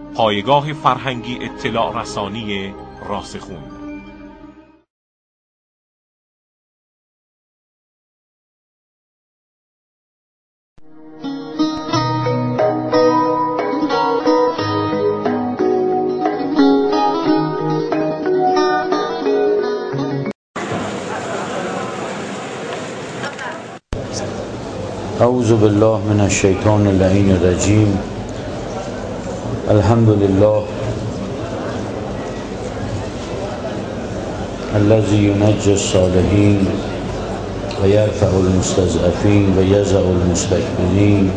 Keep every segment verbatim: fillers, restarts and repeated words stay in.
پایگاه فرهنگی اطلاع رسانی راسخون. اعوذ بالله من الشیطان اللعین الرجیم. الحمد لله الذی ینجی الصالحین و یرفع المستضعفین و یضع المستکبرین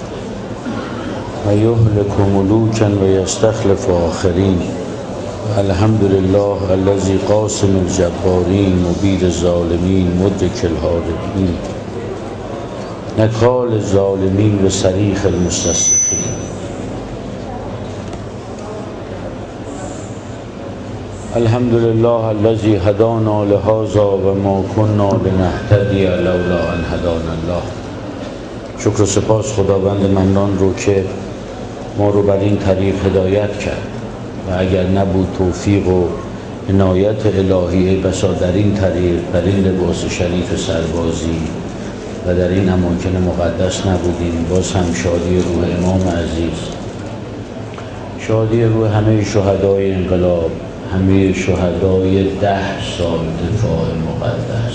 و یهلک ملوکا و یستخلف آخرین. الحمد لله الذی قاسم الجبارین مبید الظالمین مدرک الهاربین نکال الظالمین و صریخ المستصرخین. الحمد لله الذی هدانا لهذا و ما کنا لنهتدی لولا ان هدانا الله. شکر و سپاس خداوند منان رو که ما رو بر این طریق هدایت کرد و اگر نبود توفیق و عنایت الهی بسا در این طریق، در این لباس شریف سربازی و در این اماکن مقدس نبودیم. باز هم شادی روح امام عزیز، شادی روح همه شهدای انقلاب، همه شهدای ده سال دفاع مقدس،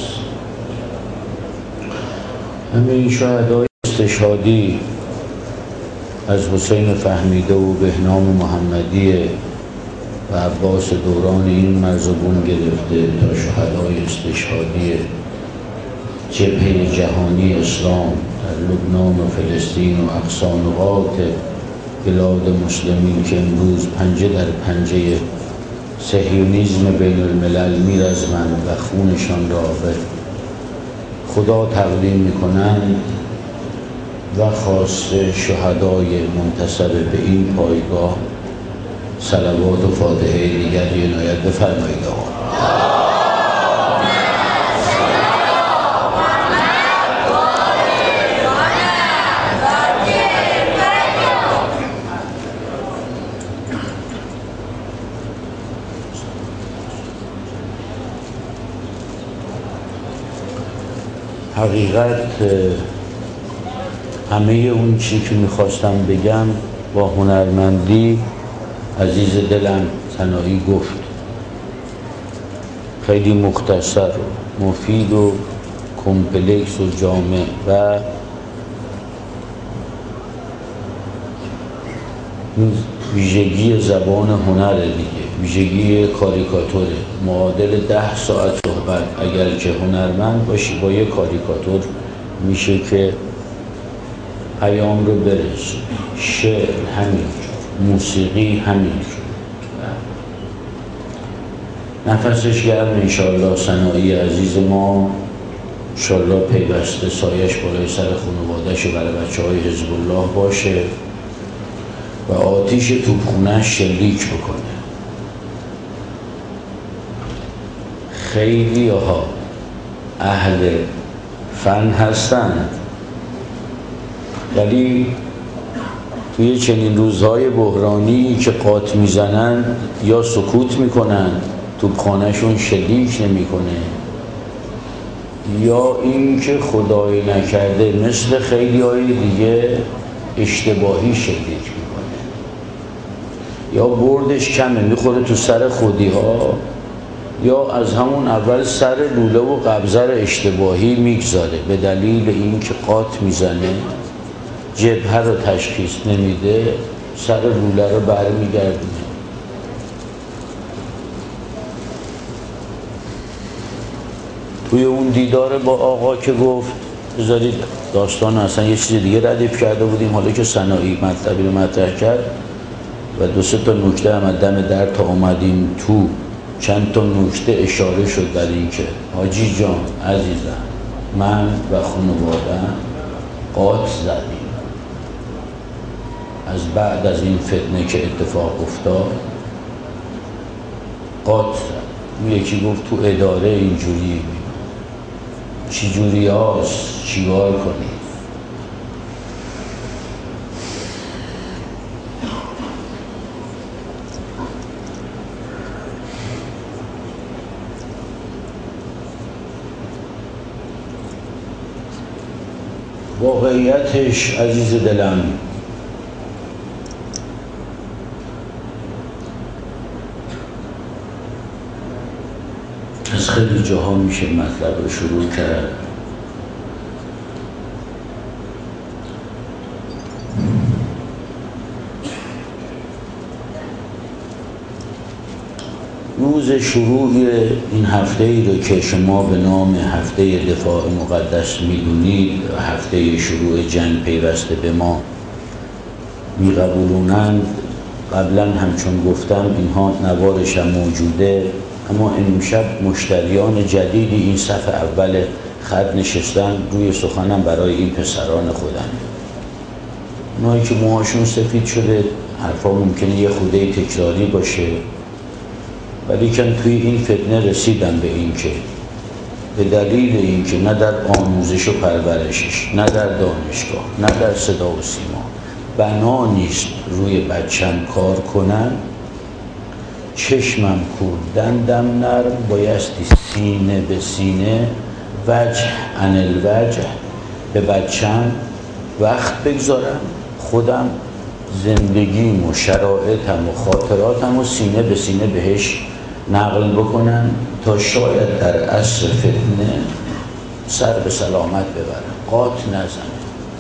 همه شهدای استشهادی از حسین فهمیده و بهنام محمدیه و عباس دوران این مرزبون گرفته تا شهدای استشهادی جبهه جهانی اسلام در لبنان و فلسطین و اقصی نقاط بلاد مسلمین که امروز پنجه در پنجه صهیونیسم بین الملل میرزمند و خونشان را به خدا تقدیم میکنند و خاص شهدای منتسب به این پایگاه صلوات و فاتحه دیگری عنایت بفرمایید. آقا حقیقت همه اون چی که میخواستم بگم با هنرمندی عزیز دلم سنایی گفت. خیلی مختصر و مفید و کمپلکس و جامع و ویژگی زبان هنره دیگه، ویژگی کاریکاتوره. معادل ده ساعت صحبت اگر که هنرمند باشی با یه کاریکاتور میشه که پیام رو برسون. شعر همینجور، موسیقی همینجور. نفسش گرم انشاءالله سنایی عزیز ما، انشاءالله پیوسته سایش بالای سر خانواده‌ش و برای بچه های حزب الله باشه و آتیش توپخونه‌اش شلیک بکنه. خیلی ها اهل فن هستند ولی توی چنین روزهای بحرانی که قات میزنن یا سکوت میکنن، توپخانه‌شون شلیک نمیکنه، یا اینکه خدای نکرده مثل خیلی های دیگه اشتباهی شلیک میکنه، یا بردش کمه میخوره تو سر خودی ها، یا از همون اول سر لوله و قبضه اشتباهی میگذاره به دلیل اینکه قات میزنه، جبهه رو تشخیص نمیده، سر لوله رو برمیگردونه. توی اون دیدار با آقا که گفت بذارید داستان اصلا یه چیز دیگه ردیف کرده بودیم، حالا که سنایی مطلبی رو مطرح کرد و دو سه تا نکته هم دم در تا اومدیم تو، چند تا نکته اشاره شد در این که حاجی جان عزیزم من و خانواده‌ام قات زدیم از بعد از این فتنه که اتفاق افتاد. قات زد. یکی گفت تو اداره اینجوری چی جوری هاست چیکار کنی؟ واقعیتش عزیز دلم از خیلی جاها میشه مطلب رو شروع کرد. روز شروع این هفته ای رو که شما به نام هفته دفاع مقدس میدونید، هفته شروع جنگ پیوسته به ما میقبولونند، قبلا همچون گفتم اینها نوارش هم موجوده، اما امشب مشتریان جدیدی این صف اول خط نشستن روی سخنم برای این پسران خودم. اونایی که موهاشون سفید شده حرفا ممکنه یه خوده تکراری باشه، ولی کن توی این فتنه رسیدم به این که به دلیل این که نه در آموزش و پرورشش، نه در دانشگاه، نه در صدا و سیما بنا نیست روی بچم کار کنن، چشمم کور دندم نرم بایستی سینه به سینه وجه عن الوجه به بچم وقت بگذارم، خودم زندگیم و شرایطم و خاطراتم و سینه به سینه بهش نقل بکنن تا شاید در عصر فتنه سر به سلامت ببرم، قاط نزنه.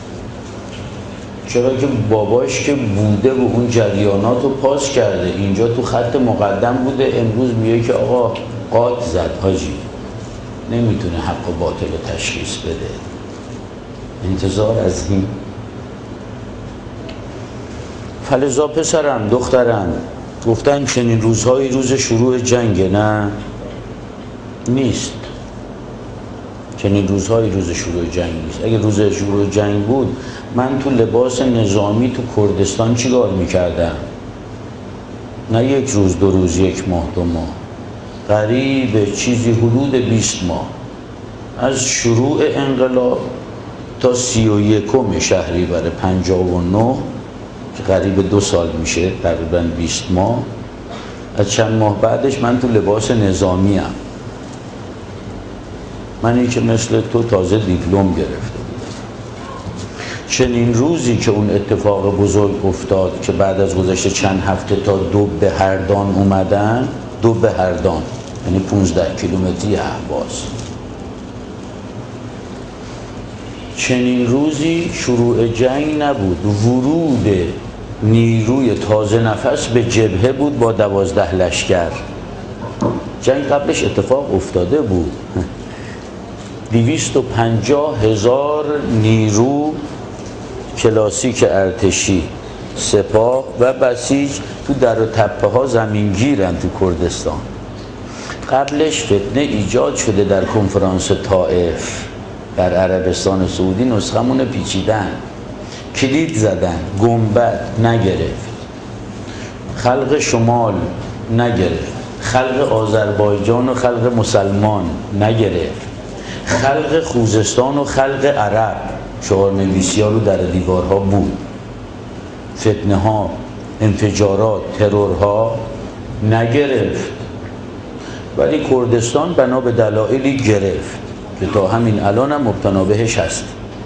چرا که باباش که بوده و اون جریانات رو پاس کرده، اینجا تو خط مقدم بوده، امروز میگه که آقا قاط زد حاجی، نمیتونه حق و باطل رو تشخیص بده. انتظار از این فلزا پسرم دخترم گفتن چنین روزهای روز شروع جنگه، نه نیست. چنین روزهای روز شروع جنگ نیست. اگه روز شروع جنگ بود من تو لباس نظامی تو کردستان چیکار میکردم؟ نه یک روز دو روز یک ماه دو ماه، قریب چیزی حدود بیست ماه از شروع انقلاب تا سی و یکم شهریور پنجاه و نه که قریب دو سال میشه، تقریبا بیست ماه. از چند ماه بعدش من تو لباس نظامی ام. منی که مثل تو تازه دیپلم گرفته بودم. چنین روزی که اون اتفاق بزرگ افتاد که بعد از گذشت چند هفته تا دو به هردان اومدن، دو به هردان یعنی پونزده کیلومتری اهواز، چنین روزی شروع جنگ نبود، ورود نیروی تازه نفس به جبهه بود با دوازده لشکر. جنگ قبلش اتفاق افتاده بود. دویست و پنجاه هزار نیرو کلاسیک ارتشی، سپاه و بسیج تو در و تپه ها زمین گیرن تو کردستان. قبلش فتنه ایجاد شده در کنفرانس طائف در عربستان سعودی، نسخمون پیچیدن، کلید زدن، گنبد نگرفت، خلق شمال نگرفت، خلق آذربایجان و خلق مسلمان نگرفت، خلق خوزستان و خلق عرب شعار نویسی ها رو در دیوارها بود، فتنه ها، انفجارات، ترورها نگرفت. ولی کردستان بنا به دلایلی گرفت که تا همین الان هم مبتنا بهش هست.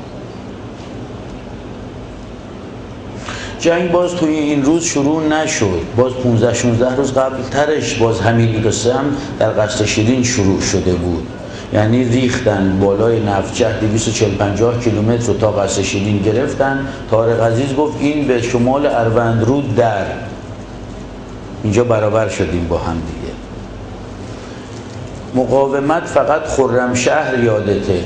جنگ باز توی این روز شروع نشد، باز پونزده شانزده روز قبل ترش باز همین قصه هم در قصر شیرین شروع شده بود. یعنی ریختن بالای نفجه دویست و چهل پنجاه کیلومتر رو تا قصر شیرین گرفتن. طارق عزیز گفت این به شمال اروندرود در اینجا برابر شدیم با هم دیگه. مقاومت فقط خرمشهر یادته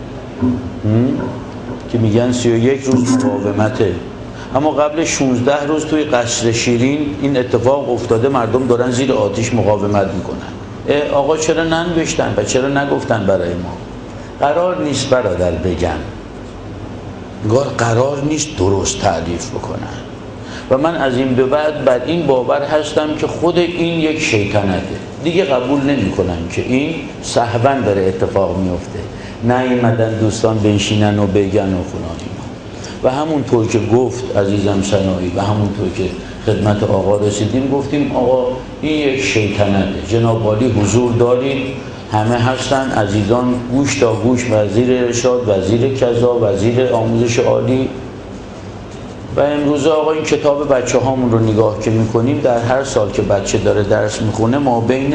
که میگن سی و یک روز مقاومته، اما قبل شانزده روز توی قصر شیرین این اتفاق افتاده، مردم دارن زیر آتش مقاومت میکنن. آقا چرا ننوشتن و چرا نگفتن برای ما؟ قرار نیست برادر بگن، انگار قرار نیست درست تعریف بکنن. و من از این به بعد بر این باور هستم که خود این یک شیطنته. دیگه قبول نمی کنن که این سهواً داره اتفاق میفته، نیومدن دوستان بنشینن و بگن و فلان. و همونطور که گفت عزیزم سنایی و همونطور که خدمت آقا رسیدیم گفتیم آقا این یک شیطنته، جناب عالی حضور دارید، همه هستن عزیزان، گوش تا گوش، وزیر ارشاد، وزیر کذا، وزیر آموزش عالی. و امروز آقا این کتاب بچه هامون رو نگاه که میکنیم، در هر سال که بچه داره درس میخونه ما بین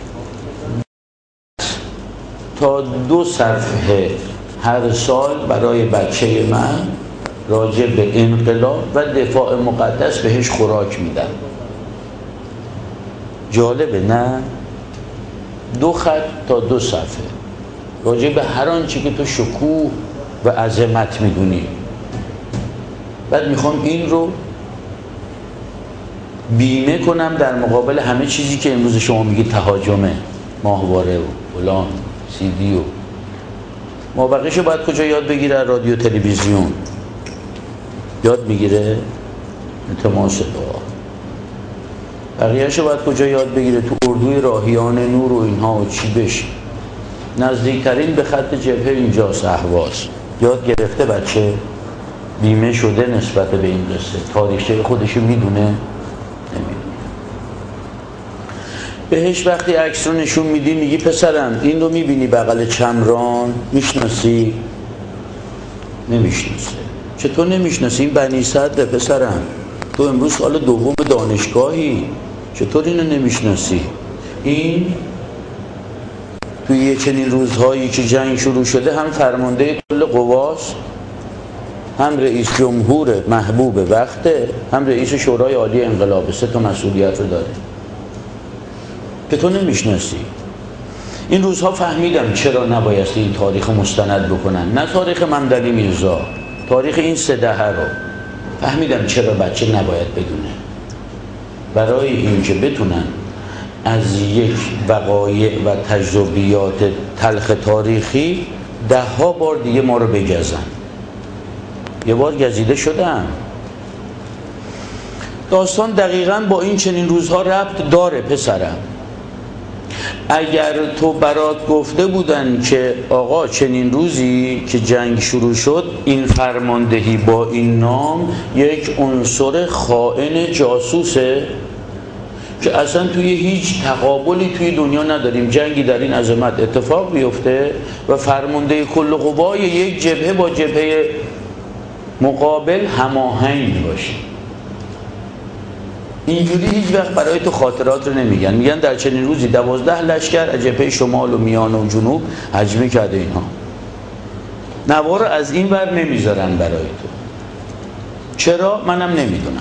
تا دو صفحه هر سال برای بچه من راجع به انقلاب و دفاع مقدس بهش خوراک میدم. جالبه نه؟ دو خط تا دو صفحه راجع به هر آنچه که تو شکوه و عظمت میدونی. بعد میخوام این رو بیمه کنم در مقابل همه چیزی که امروز شما میگید تهاجمه، ماهواره و فلان سی دی و ما بقیشو باید کجا یاد بگیره؟ رادیو تلویزیون یاد میگیره؟ التماس دعا. بقیه‌شو باید کجا یاد بگیره؟ تو اردوی راهیان نور و اینها و چی بشه. نزدیکترین به خط جبهه اینجاست، اهواز. یاد گرفته بچه؟ بیمه شده نسبت به این قصه؟ تاریخچه خودشو میدونه؟ نمیدونه. بهش وقتی عکس رو نشون میدی میگی پسرم این رو میبینی بغل چمران؟ میشناسی؟ نمیشناسه. چطور نمیشناسی؟ این بنی صدر پسرم، تو امروز سال دوم دانشگاهی، چطور اینو نمیشناسی؟ این توی یه چنین روزهایی که جنگ شروع شده هم فرمانده کل قواست، هم رئیس جمهور محبوب وقته، هم رئیس شورای عالی انقلاب. سه تا مسئولیت رو داره. که تو نمیشناسی. این روزها فهمیدم چرا نبایستی این تاریخ مستند بکنن، نه تاریخ ممدنی میرزا، تاریخ این سه دهه رو فهمیدم چرا بچه نباید بدونه. برای اینکه بتونن از یک وقایع و تجربیات تلخ تاریخی ده ها بار دیگه ما رو بگزن. یه بار گزیده شدم. داستان دقیقاً با این چنین روزها ربط داره پسرم. اگر تو برات گفته بودن که آقا چنین روزی که جنگ شروع شد این فرماندهی با این نام یک عنصر خائن جاسوسه که اصلا توی هیچ تقابلی توی دنیا نداریم جنگی در این عظمت اتفاق بیفته و فرمانده کل قوای یک جبهه با جبهه مقابل هماهنگ باشه. اینجوری هیچ وقت برای تو خاطرات رو نمیگن. میگن در چنین روزی دوازده لشکر از جبهه شمال و میان و جنوب هجمه کرده. اینها نوار رو از این ور نمیذارن برای تو. چرا؟ منم نمیدونم.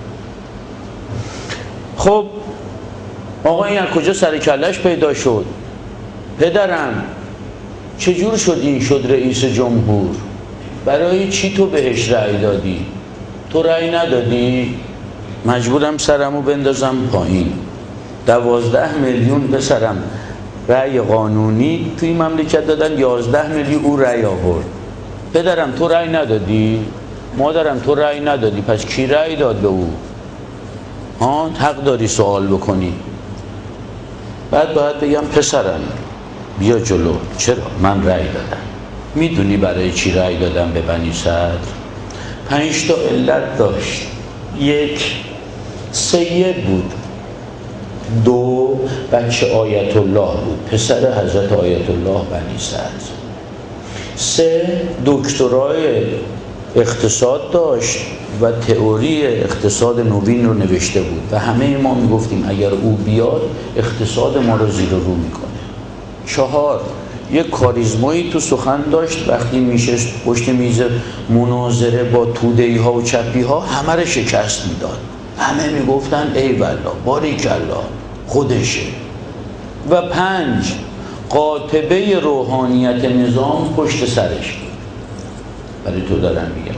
خب آقا این از کجا سر کلش پیدا شد؟ پدرم چجور شد این شد رئیس جمهور؟ برای چی تو بهش رأی دادی؟ تو رأی ندادی؟ مجبورم سرمو بندازم پایین. دوازده میلیون پسرم رأی قانونی توی مملکت دادن، یازده میلیون او رأی آورد. پدرم تو رأی ندادی؟ مادرم تو رأی ندادی، پس کی رأی داد به او؟ ها حق داری سوال بکنی. بعد باید بگم پسرم بیا جلو، چرا من رأی دادم؟ میدونی برای چی رأی دادم به بنی صدر؟ پنج تا علت داشت. یک، سید بود. دو، بچه آیت الله بود، پسر حضرت آیت الله بنی صدر. سه، دکترای اقتصاد داشت و تئوری اقتصاد نوین رو نوشته بود و همه ما میگفتیم اگر او بیاد اقتصاد ما رو زیر رو میکنه. چهار، یک کاریزمایی تو سخن داشت، وقتی میشست پشت میز مناظره با توده‌ای ها و چپی ها همه رو شکست میداد. همه میگفتن ای والله باریکالله خودشه. و پنج، قاطبه روحانیت نظام پشت سرش بود. برای تو دارم میگم.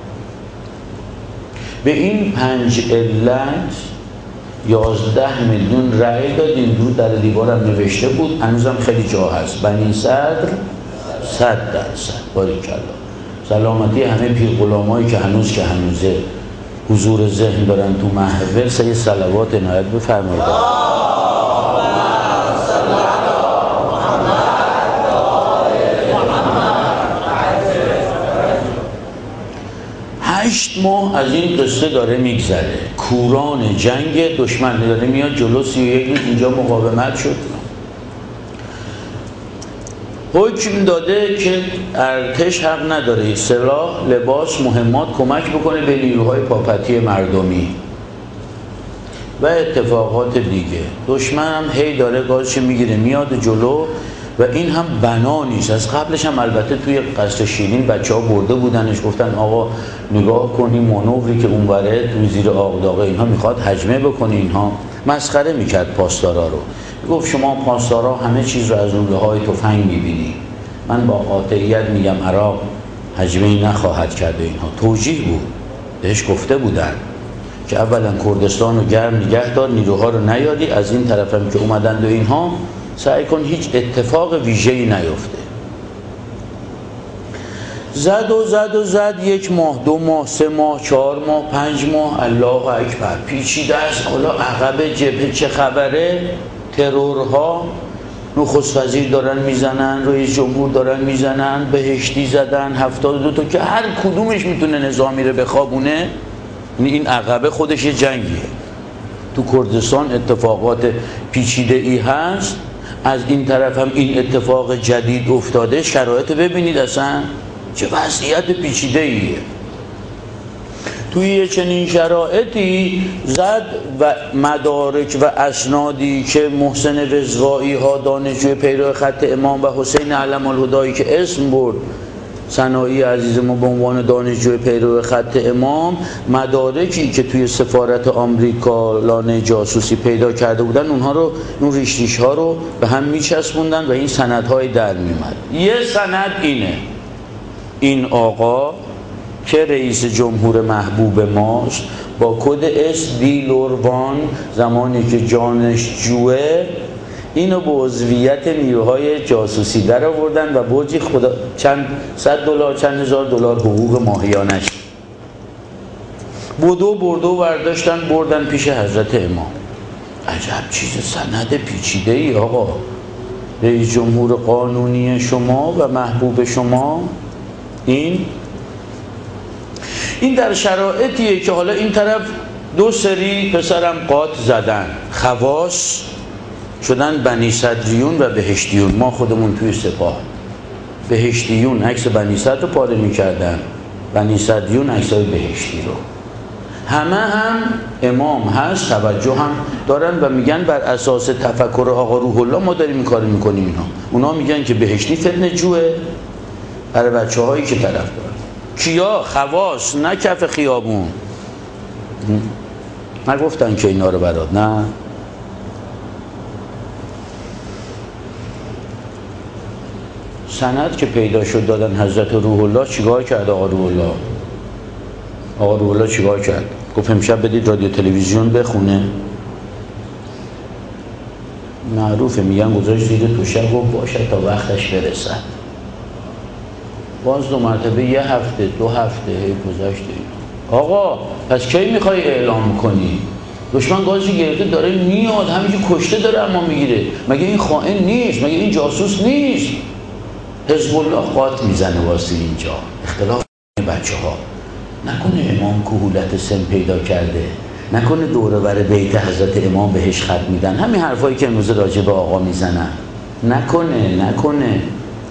به این پنج علت یازده میلیون رأی دادیم. رو در دیوارم نوشته بود، هنوزم خیلی جا هست، بنی صدر صد درصد. باریکالله. سلامتی همه پیر غلامایی که هنوز که هنوزه حضور ذهن دارن تو محفل، سه صلوات عنایت بفرمایید. هشت ماه از این قصه داره میگذره. کوران جنگ دشمن داره میاد جلو. سی و یک روز اینجا مقاومت شد. حکم داده که ارتش حق نداره سلاح، لباس، مهمات کمک بکنه به نیروهای پاپتی مردمی و اتفاقات دیگه. دشمن هم هی داره گازش میگیره میاد جلو و این هم بنا نیست. از قبلش هم البته توی قصر شیرین بچه ها برده بودنش، گفتن آقا نگاه کنی مانوری که اونوره توی زیر آقداغه اینها میخواد هجمه بکنی. اینها مسخره میکرد پاسدارا رو، گفت شما پاسدارا همه چیز رو از لوله های تفنگ میبینی، من با قاطعیت میگم عراق هجمه نخواهد کرد. اینها توجیه بود، بهش گفته بودن که اولا کردستان رو گرم نگه دار، نیروها رو نیاری، از این طرف هم که اومدند و اینها سعی کن هیچ اتفاق ویژه‌ای نیفته. زد و زد و زد، یک ماه، دو ماه، سه ماه، چهار ماه، پنج ماه، الله اکبر، پیچیده است. حالا عقب جبهه چه خبره؟ ترورها، نخست وزیر دارن میزنن، رئیس جمهور دارن میزنن، بهشتی زدن، هفتاد و دو تا که هر کدومش میتونه نظامی رو بخوابونه. این عقبه خودش یه جنگیه. تو کردستان اتفاقات پیچیده ای هست، از این طرف هم این اتفاق جدید افتاده. شرایط ببینید اصلا چه وضعیت پیچیده ایه. توی چنین شرایطی زد و مدارک و اسنادی که محسن رضوایی ها دانشجوی پیرو خط امام و حسین علم الهدایی که اسم برد صناعی عزیز ما به عنوان دانشجوی پیرو خط امام، مدارکی که توی سفارت آمریکا لانه جاسوسی پیدا کرده بودن اونها رو، اون ریش ریش ها رو به هم میچسبوندن و این سندهای در میومد. یه سند اینه، این آقا که رئیس جمهور محبوب ماست با کد اس دی لوروان زمانی که جانش جوه اینو به عضویت نیروهای جاسوسی در آوردن و برجی خدا چند صد دلار چند هزار دلار حقوق ماهیانش بودو بردو برداشتن بردن پیش حضرت امام. عجب چیز سند پیچیده ای آقا. رئیس جمهور قانونی شما و محبوب شما این این در شرایطیه که حالا این طرف دو سری پسرم قات زدن، خواص شدن بنی صدریون و بهشتیون. ما خودمون توی سپاه بهشتیون عکس بنی صدر رو پاره می‌کردن، بنی صدریون عکسای بهشتی رو. همه هم امام هست، توجه هم دارن و میگن بر اساس تفکر آقا روح الله ما داریم این کارو میکنیم. اینا اونا میگن که بهشتی فتنه جوه برای بچه‌هایی که طرف دارن. کیا؟ خواص، نه کف خیابون. نگفتن که اینا رو برات، نه. سند که پیدا شد دادن حضرت روح الله. چیکار کرد آقا روح الله؟ آقا روح الله چیکار کرد؟ گفت امشب بدید رادیو تلویزیون بخونه. معروفه، میگن گذاشت زیر توشه و باشه تا وقتش برسد. باز دو مرتبه یه هفته دو هفته گذشته. آقا پس کی میخوای اعلام کنی؟ دشمن گازی گرفته داره میاد، همینجور کشته داره اما میگیره. مگه این خائن نیست؟ مگه این جاسوس نیست؟ حزب الله قات میزنه واسه اینجا. اختلاف بچه ها. نکنه امام کهولت سن پیدا کرده، نکنه دوره بر بیت حضرت امام بهش خط میدن، همین حرفایی که امروز راجع به آقا میزنن. نکنه نکنه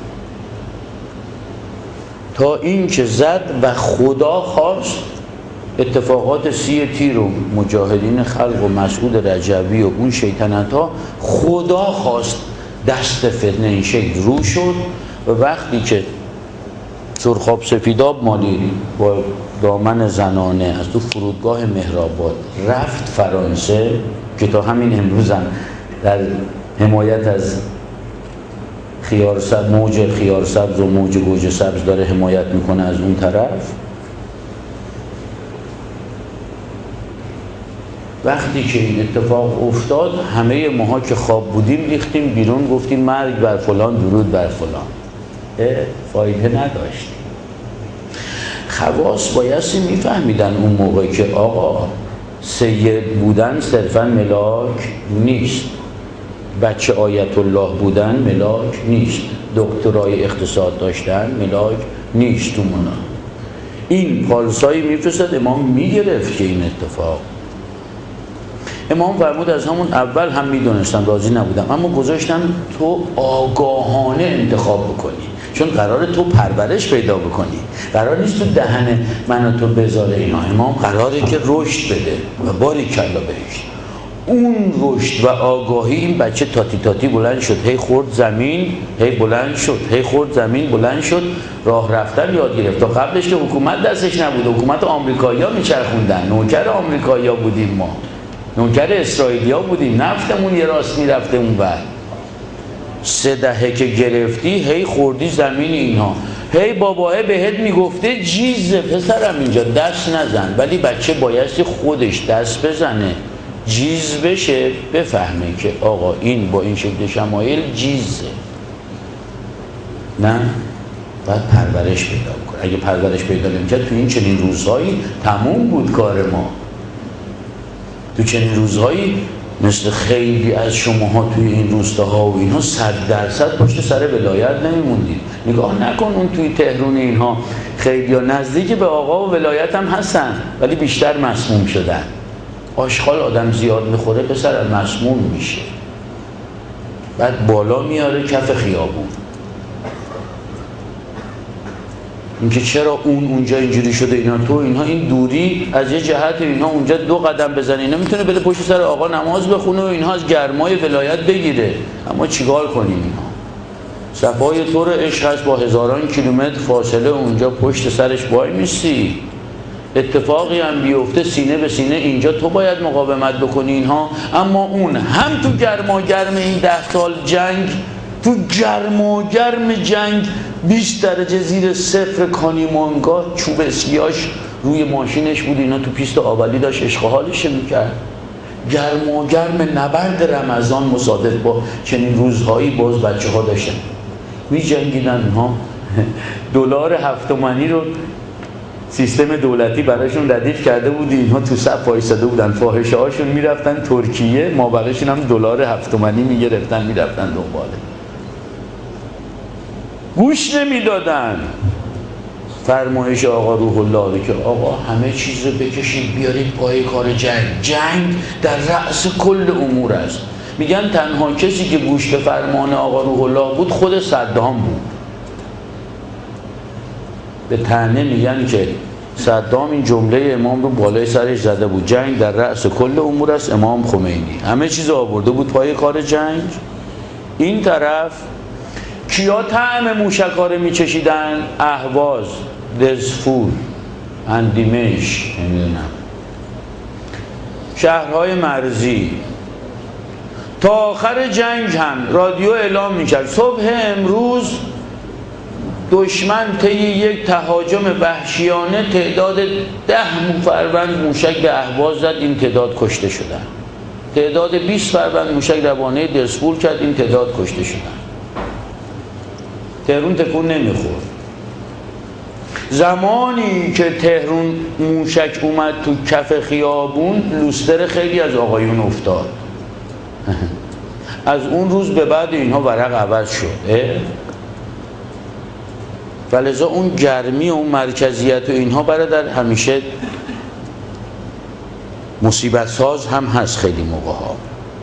تا این که زد و خدا خواست اتفاقات سی تیر و مجاهدین خلق و مسعود رجبی و اون شیطنت ها، خدا خواست دست فتنه این شکل رو شد. و وقتی که سرخاب سفیداب مالی با دامن زنانه از تو فرودگاه مهرآباد رفت فرانسه که تا همین امروز هم در حمایت از خیار سبز، موج خیار سبز و موج گوجه سبز داره حمایت میکنه از اون طرف. وقتی که این اتفاق افتاد همه ماها که خواب بودیم ریختیم بیرون، گفتیم مرگ بر فلان درود بر فلان. فایده نداشت. خواص بایستی میفهمیدن اون موقع که آقا سید بودن صرفا ملاک نیست، بچه آیت الله بودن ملاک نیست، دکترای اقتصاد داشتن ملاک نیست. تو منا این پالسایی میفرستد امام میگرفت که این اتفاق امام فرمود از همون اول هم میدونستم راضی نبودم، اما گذاشتم تو آگاهانه انتخاب بکنی، چون قراره تو پرورش پیدا بکنی، قرار نیست تو دهن من و تو بذاره اینا. امام قراره که رشد بده و باریکلا بهش. اون رشد و آگاهی این بچه تاتی تاتی بلند شد، هی خورد زمین، هی بلند شد، هی خورد زمین، بلند شد، راه رفتن یاد گرفت. تا قبلش که حکومت دستش نبود، حکومت آمریکایی‌ها میچرخوندن، نوکر آمریکایی‌ها بودیم ما، نوکر اسرائیلی‌ها بودیم، نفتمون یه راست میرفته اون ور. سه دهه که گرفتی هی خوردی زمین اینها، هی باباه بهت میگفته جیزه پسرم اینجا دست نزن، ولی بچه بایستی خودش دست بزنه، جیز بشه، بفهمه که آقا این با این شکل شمایل جیزه. نه، باید پرورش پیدا کنه. اگه پرورش پیدا نمی‌کرد تو این چنین روزهایی تموم بود کار ما. تو چنین روزهایی مثل خیلی از شماها توی این روستاها و اینها صد درصد پشت سر ولایت نمیموندید. نگاه نکن اون توی تهران اینها خیلی ها نزدیک به آقا و ولایت هم هستن، ولی بیشتر مسموم شدن. آشغال آدم زیاد میخوره پسر مسموم میشه، بعد بالا میاره کف خیابون. اینکه چرا اون اونجا اینجوری شده اینا، تو اینها این دوری از یه جهت اینها اونجا دو قدم بزنه، اینا میتونه بره پشت سر آقا نماز بخونه و اینها از گرمای ولایت بگیره. اما چیکار کنیم؟ اینا صفای طور عشق هست، با هزاران کیلومتر فاصله اونجا پشت سرش وای میستی، اتفاقی هم بیفته سینه به سینه اینجا تو باید مقاومت بکنی اینها. اما اون هم تو گرما گرم این ده سال جنگ، تو گرما گرم جنگ بیست درجه زیر صفر کانیمانگاه چوب اسکیاش روی ماشینش بود، اینا تو پیست آولی داشت عشق و حالش میکرد. گرما گرم نبرد رمضان مصادف با چنین روزهایی باز بچه ها داشتن می جنگیدن ها. دلار هفت تومانی رو سیستم دولتی براشون ردیف کرده بود، اینها تو صف وایساده بودن، فاحشه هاشون میرفتن ترکیه، ما براشون هم دلار هفت تومانی میگرفتن میرفتن دنباله. گوش نمیدادن فرمایش آقا روح الله که آقا همه چیز رو بکشید بیارید پای کار جنگ. جنگ در رأس کل امور است. میگن تنها کسی که گوش به فرمان آقا روح الله بود خود صدام بود. به طعنه میگن که صدام این جمله امام رو بالای سرش زده بود، جنگ در رأس کل امور است. امام خمینی همه چیز آورده بود پای کار جنگ. این طرف کیا طعم موشک‌ها رو میچشیدن؟ اهواز، دزفول، اندیمش، نمیدونم شهرهای مرزی. تا آخر جنگ هم رادیو اعلام میکرد صبح امروز دشمن طی یک تهاجم وحشیانه تعداد ده فروند موشک به اهواز زد، این تعداد کشته شدن. تعداد بیست فروند موشک روانه دزفول کرد، این تعداد کشته شدن. تهران تکون نمیخورد. زمانی که تهران موشک اومد تو کف خیابون، لوستر خیلی از آقایون افتاد. از اون روز به بعد اینها ورق عوض شد. ولذا اون گرمی و اون مرکزیت و اینها برادر همیشه مصیبت ساز هم هست خیلی موقع ها.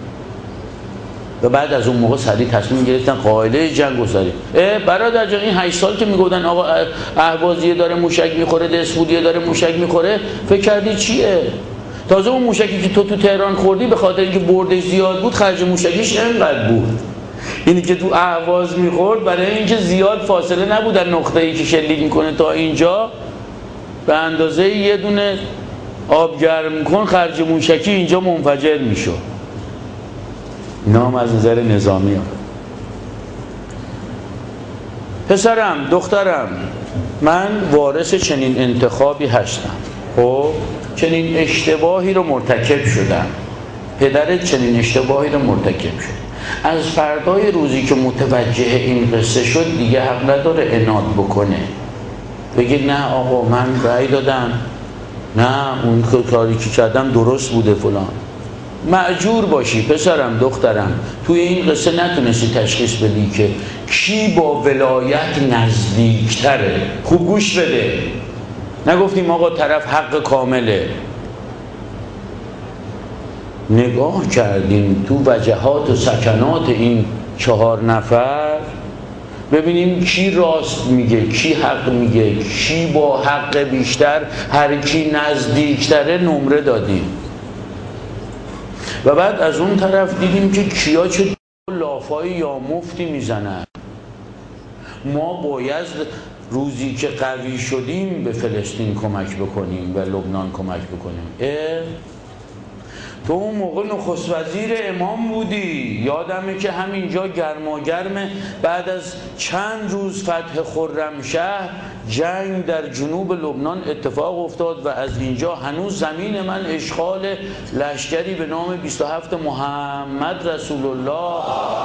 و بعد از اون موقع سریع تصمیم گرفتن قائله جنگ و سریع برادر جان این هشت سال که میگفتن آقا اهوازیه داره موشک میخوره، دسفودیه داره موشک میخوره، فکر کردی چیه؟ تازه اون موشکی که تو تو تهران خوردی به خاطر اینکه بردش زیاد بود خرج موشکیش اینقدر بود. اینی که تو اهواز میخورد برای اینکه زیاد فاصله نبود در نقطه‌ای که شلیک میکنه تا اینجا، به اندازه یه دونه آب گرم کن خرج موشکی اینجا منفجر میشد. نام از نظر نظامی ها. پسرم، دخترم، من وارث چنین انتخابی هستم. خب چنین اشتباهی رو مرتکب شدم، پدرت چنین اشتباهی رو مرتکب شد. از فردای روزی که متوجه این قصه شد دیگه حق نداره عناد بکنه، بگید نه آقا من رأی دادم، نه اون کاری که کردم درست بوده فلان. مأجور باشی پسرم، دخترم، توی این قصه نتونستی تشخیص بدی که کی با ولایت نزدیکتره. خوب گوش بده، نگفتیم آقا طرف حق کامله. نگاه کردیم تو وجهات و سکنات این چهار نفر، ببینیم کی راست میگه، کی حق میگه، کی با حق بیشتر، هر کی نزدیکتره نمره دادیم. و بعد از اون طرف دیدیم که کیا چه لافایی یا مفتی میزنن. ما باید روزی که قوی شدیم به فلسطین کمک بکنیم و لبنان کمک بکنیم. اه؟ تو اون موقع نخست وزیر امام بودی، یادمه که همینجا گرماگرمه، بعد از چند روز فتح خرمشهر جنگ در جنوب لبنان اتفاق افتاد و از اینجا هنوز زمین من اشغال لشکری به نام بیست و هفت محمد رسول الله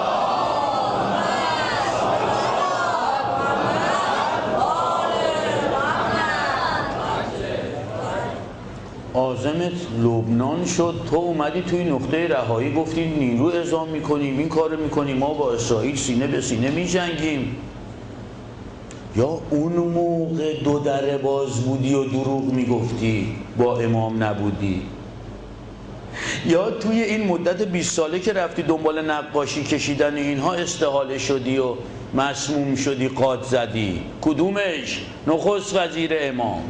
عازمت لبنان شد. تو اومدی توی نقطه رهایی گفتی نیرو اعزام میکنیم، این کار میکنیم، ما با اسرائیل سینه به سینه میجنگیم. یا اون موقع دو در باز بودی و دروغ میگفتی با امام نبودی؟ یا توی این مدت بیست ساله که رفتی دنبال نقاشی کشیدن اینها استحاله شدی و مسموم شدی، قاد زدی؟ کدومش؟ نخست وزیر امام.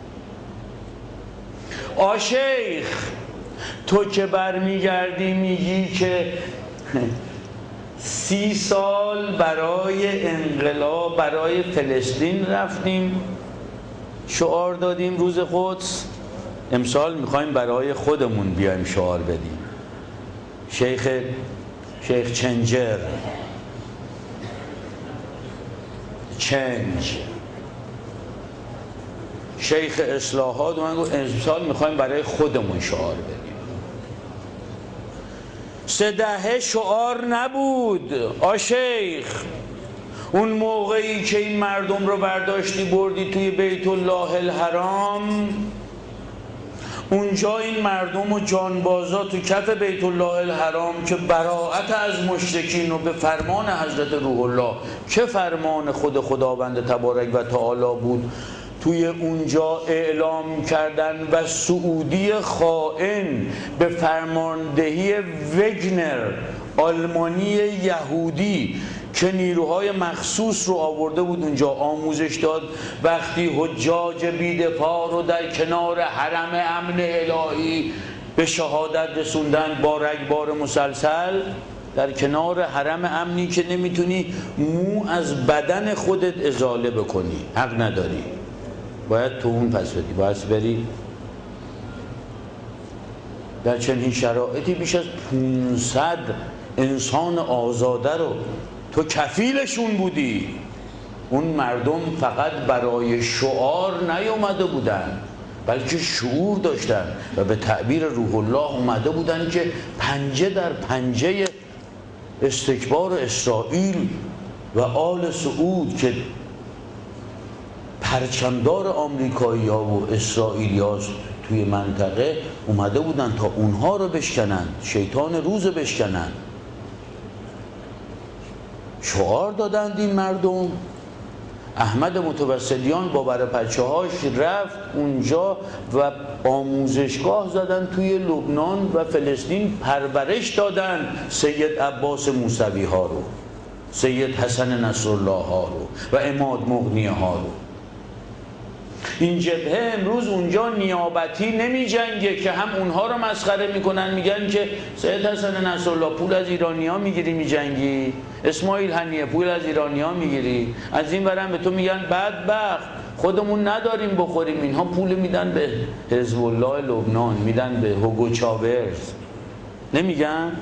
آشیخ تو که برمیگردی میگی که سی سال برای انقلاب برای فلسطین رفتیم، شعار دادیم روز قدس، امسال میخوایم برای خودمون بیایم شعار بدیم. شیخ شیخ چنجر چنج شیخ اصلاحات من گفت امسال میخوایم برای خودمون شعار بدیم. سه دهه شعار نبود آشیخ. اون موقعی که این مردم رو برداشتی بردی توی بیت الله الحرام، اونجا این مردم و جانبازا تو کف بیت الله الحرام که براءت از مشرکین و به فرمان حضرت روح الله که فرمان خود خداوند تبارک و تعالی بود توی اونجا اعلام کردن و سعودی خائن به فرماندهی وگنر آلمانی یهودی که نیروهای مخصوص رو آورده بود اونجا آموزش داد، وقتی حجاج بیدپا رو در کنار حرم امن الهی به شهادت رسوندن با رگبار مسلسل، در کنار حرم امنی که نمیتونی مو از بدن خودت ازاله بکنی، حق نداری، باید تو اون پس بدی، باید بری. در چنین شرایطی بیش از پانصد انسان آزاده رو تو کفیلشون بودی. اون مردم فقط برای شعار نیومده بودن بلکه شعور داشتن و به تعبیر روح الله اومده بودن که پنجه در پنجه استکبار اسرائیل و آل سعود که پرچمدار آمریکایی ها و اسرائیلی ها توی منطقه اومده بودن تا اونها رو بشکنن، شیطان روز رو بشکنن. شعار دادند این مردم. احمد متوسلیان با برپچه هاش رفت اونجا و آموزشگاه زدن توی لبنان و فلسطین، پرورش دادن سید عباس موسوی ها رو، سید حسن نصرالله ها رو و عماد مغنی ها رو. این جبهه امروز اونجا نیابتی نمی جنگه که هم اونها رو مسخره میکنن، میگن که سید حسن نصرالله پول از ایرانی ها میگیری میجنگی، اسماعیل هنیه پول از ایرانی ها میگیری، از این برم به تو میگن بدبخت خودمون نداریم بخوریم، اینها پول میدن به حزب الله لبنان، میدن به هوگو چاورز، نمیگن؟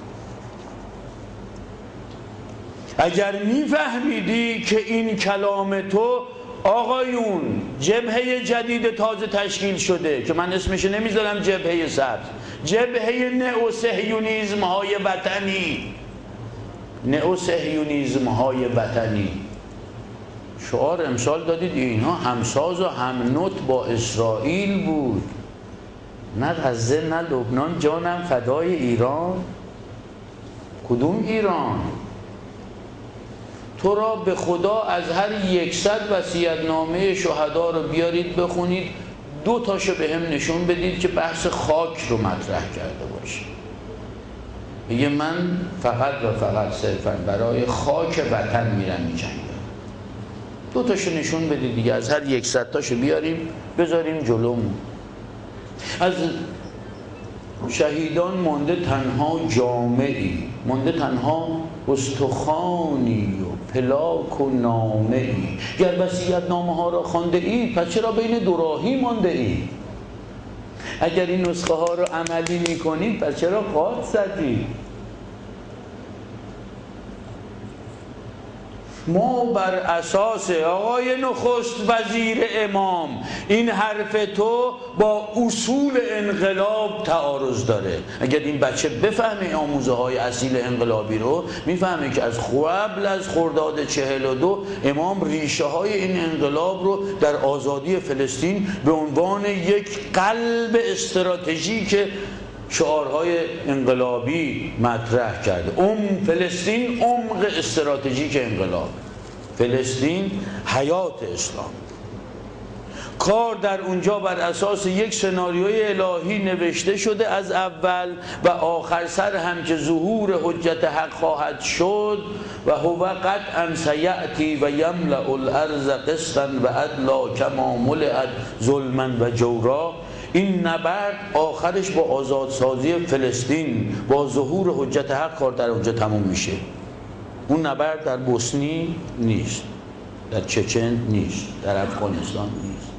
اگر میفهمیدی که این کلام تو آقایون جبهه جدید تازه تشکیل شده که من اسمش نمیذارم جبهه سبز، جبهه نئوصهیونیسم های وطنی، نئوصهیونیسم های وطنی، شعار امسال دادید اینها همساز و همنوت با اسرائیل بود، نه غزه نه لبنان، جانم فدای ایران. کدوم ایران؟ تو را به خدا از هر یکصد وصیت‌نامه شهدا رو بیارید بخونید، دو تاشو به هم نشون بدید که بحث خاک رو مطرح کرده باشه. میگه من فقط و فقط صرفا برای خاک وطن میرم میجنگم. دو تاشو نشون بدید دیگه، از هر یکصد تاشو بیاریم بذاریم جلومون. از شهیدان مانده تنها جامعی، مانده تنها استخوانی و پلاک و نامه ای. گر وصیت نامه ها را خوانده ای، پس چرا بین دو راهی مانده ای؟ اگر این نسخه ها رو عملی میکنید، پس چرا قاط زدید؟ ما بر اساس آقای نخست وزیر امام، این حرف تو با اصول انقلاب تعارض داره. اگر این بچه بفهمه آموزه های اصیل انقلابی رو، میفهمه که از قبل از خرداد چهل و دو امام ریشه های این انقلاب رو در آزادی فلسطین به عنوان یک قلب استراتژیک شعارهای انقلابی مطرح کرده. ام فلسطین عمق استراتژیک انقلاب، فلسطین حیات اسلام. کار در اونجا بر اساس یک سناریوی الهی نوشته شده از اول و آخر سر هم که ظهور حجت حق خواهد شد و هو قطعا سیأتی و یملأ الارض قسطا و عدلا کما ملئت ظلما و جورا. این نبرد آخرش با آزادسازی فلسطین، با ظهور حجت حق کار در اونجا تموم میشه. اون نبرد در بوسنی نیست، در چچن نیست، در افغانستان نیست.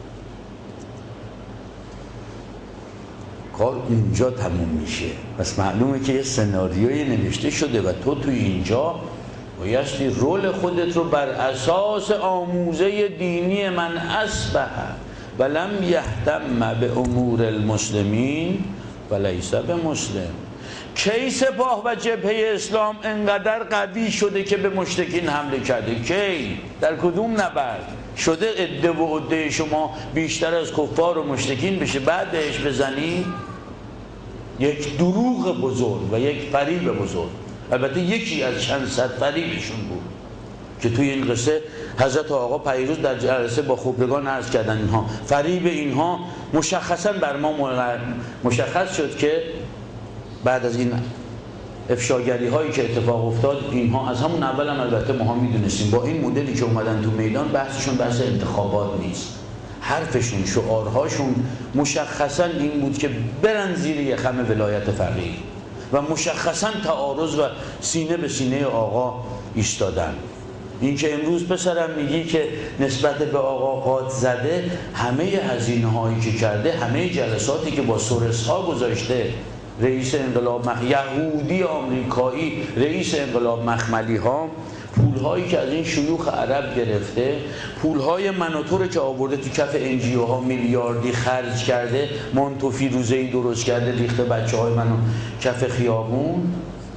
کار اونجا تموم میشه. پس معلومه که یه سناریوی نوشته شده و تو توی اینجا بایستی رول خودت رو بر اساس آموزه دینی من اصبح ولم یهتم به امور المسلمین ولیس به مسلم. کی سپاه و جبهه اسلام انقدر قوی شده که به مشرکین حمله کرده؟ کی؟ در کدوم نبرد شده عده و عده شما بیشتر از کفار و مشرکین بشه بعد بهش بزنی؟ یک دروغ بزرگ و یک فریب بزرگ. البته یکی از چند صد فریبشون بود که توی این قصه حضرت آقا پیروز در جلسه با خبرگان عرض کردن. اینها فریب اینها مشخصا بر ما مشخص شد که بعد از این افشاگری هایی که اتفاق افتاد، اینها از همون اول هم البته ما هم میدونستیم با این مدلی که اومدن تو میدان بحثشون بحث انتخابات نیست. حرفشون، شعارهاشون مشخصا این بود که برن زیر یخم ولایت فقیه و مشخصا تعارض و سینه به سینه آقا ایستادن. این که امروز پسرم میگی که نسبت به آقا قاط زده، همه هزینه هایی که کرده، همه جلساتی که با سورس ها گذاشته، رئیس انقلاب مخ... یهودی آمریکایی رئیس انقلاب مخملی ها، پولهایی که از این شیوخ عرب گرفته، پولهای منوتور که آورده تو کف انجیو ها میلیاردی خرج کرده، مانتو فیروزه‌ای درست کرده ریخته بچه های منو کف خیابون.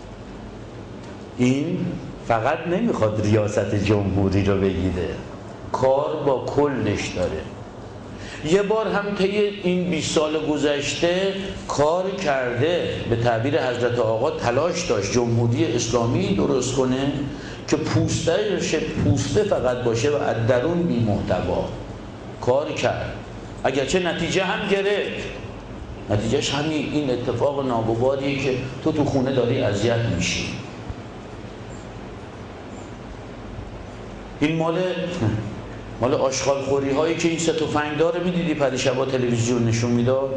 این فقط نمیخواد ریاست جمهوری رو بگیره، کار با کلش داره. یه بار هم طی این بیست سال گذشته کار کرده، به تعبیر حضرت آقا تلاش داشت جمهوری اسلامی درست کنه که پوستهش پوسته فقط باشه و از درون بی محتوا. کار کرد، اگرچه نتیجه هم گرفت. نتیجهش همین این اتفاق ناگواریه که تو تو خونه داری اذیت میشی. این مال مال آشغال خوری هایی که این سه تفنگ داره. میدیدی پریشبا تلویزیون نشون میداد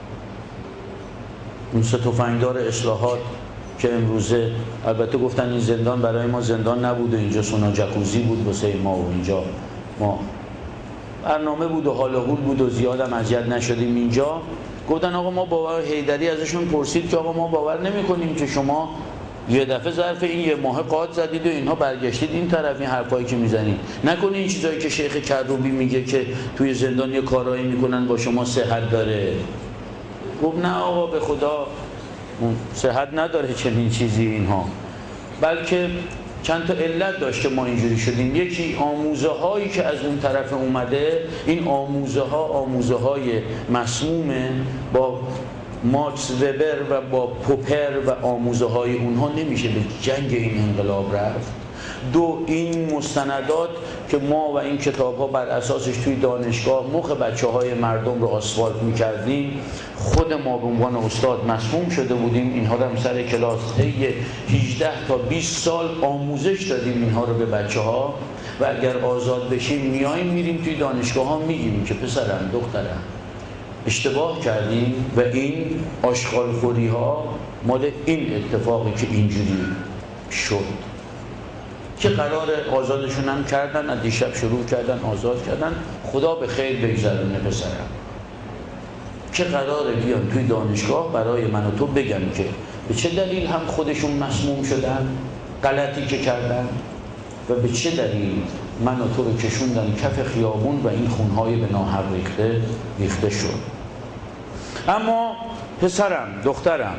این سه تفنگ داره اصلاحات که امروزه البته گفتن این زندان برای ما زندان نبود و اینجا سونا جکوزی بود واسه ما و اینجا ما برنامه بود و حال و حول بود و زیادم اذیت نشدیم. اینجا گفتن آقا ما باور حیدری ازشون پرسید که آقا ما باور نمی کنیم که شما یه دفعه ظرف این یه ماه قاط زدید و اینها برگشتید این طرف، این حرفایی که میزنید نکنه این چیزایی که شیخ کروبی میگه که توی زندان یه کارایی میکنن با شما صحت داره. گفت نه آقا به خدا صحت نداره چنین چیزی اینها، بلکه چند تا علت داشت که ما اینجوری شدیم. یکی آموزه هایی که از اون طرف اومده، این آموزه ها آموزه های مسمومه، با ماکس وبر و با پوپر و آموزه های اونها نمیشه به جنگ این انقلاب رفت. دو، این مستندات که ما و این کتاب ها بر اساسش توی دانشگاه مخ بچه های مردم رو آسفالت میکردیم، خود ما به عنوان استاد مسموم شده بودیم. اینها رو هم سر کلاس طی هجده تا بیست سال آموزش دادیم اینها رو به بچه ها، و اگر آزاد بشیم میاییم میریم توی دانشگاه ها میگیم که پسرم دخترم اشتباه کردیم و این آشغالخوری ها مال این اتفاقی که اینجوری شد، که قرار آزادشون هم کردن، از دیشب شروع کردن آزاد کردن، خدا به خیر بگذرونه پسرم، که قراره بیان توی دانشگاه برای من و تو بگم که به چه دلیل هم خودشون مسموم شدن، غلطی که کردن، و به چه دلیل من و تو رو کشوندن کف خیابون و این خونهای به ناحق ریخته ریخته شد. اما پسرم دخترم،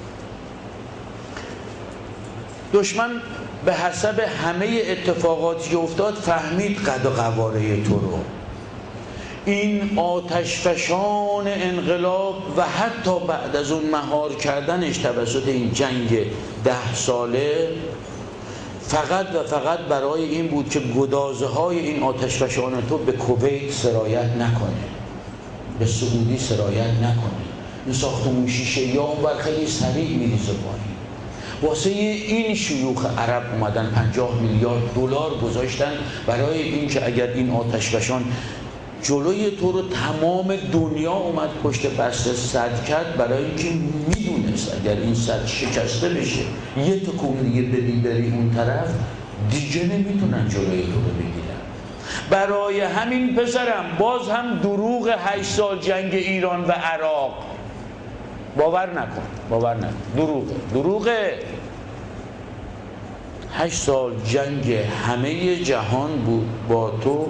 دشمن به حسب همه اتفاقاتی که افتاد فهمید قد و قواره تو رو. این آتشفشان انقلاب و حتی بعد از اون مهار کردنش توسط این جنگ ده ساله فقط و فقط برای این بود که گدازه های این آتشفشان تو به کویت سرایت نکنه، به سعودی سرایت نکنه. این ساختمون شیشه یا اونور خیلی سریع میریزه پایین. واسه این شیوخ عرب اومدن پنجاه میلیارد دلار گذاشتن برای این که اگر این آتشفشان جلوی تو رو تمام دنیا اومد پشت بسته سد کرد، برای اینکه میدونست اگر این سد شکسته بشه یه تکون دیگه بدی بری اون طرف دیگه نمیتونن جلوی تو رو بگیرن. برای همین پسرم باز هم دروغ هشت سال جنگ ایران و عراق باور نکن، باور نکن، دروغه دروغه. هشت سال جنگ همه جهان بود با تو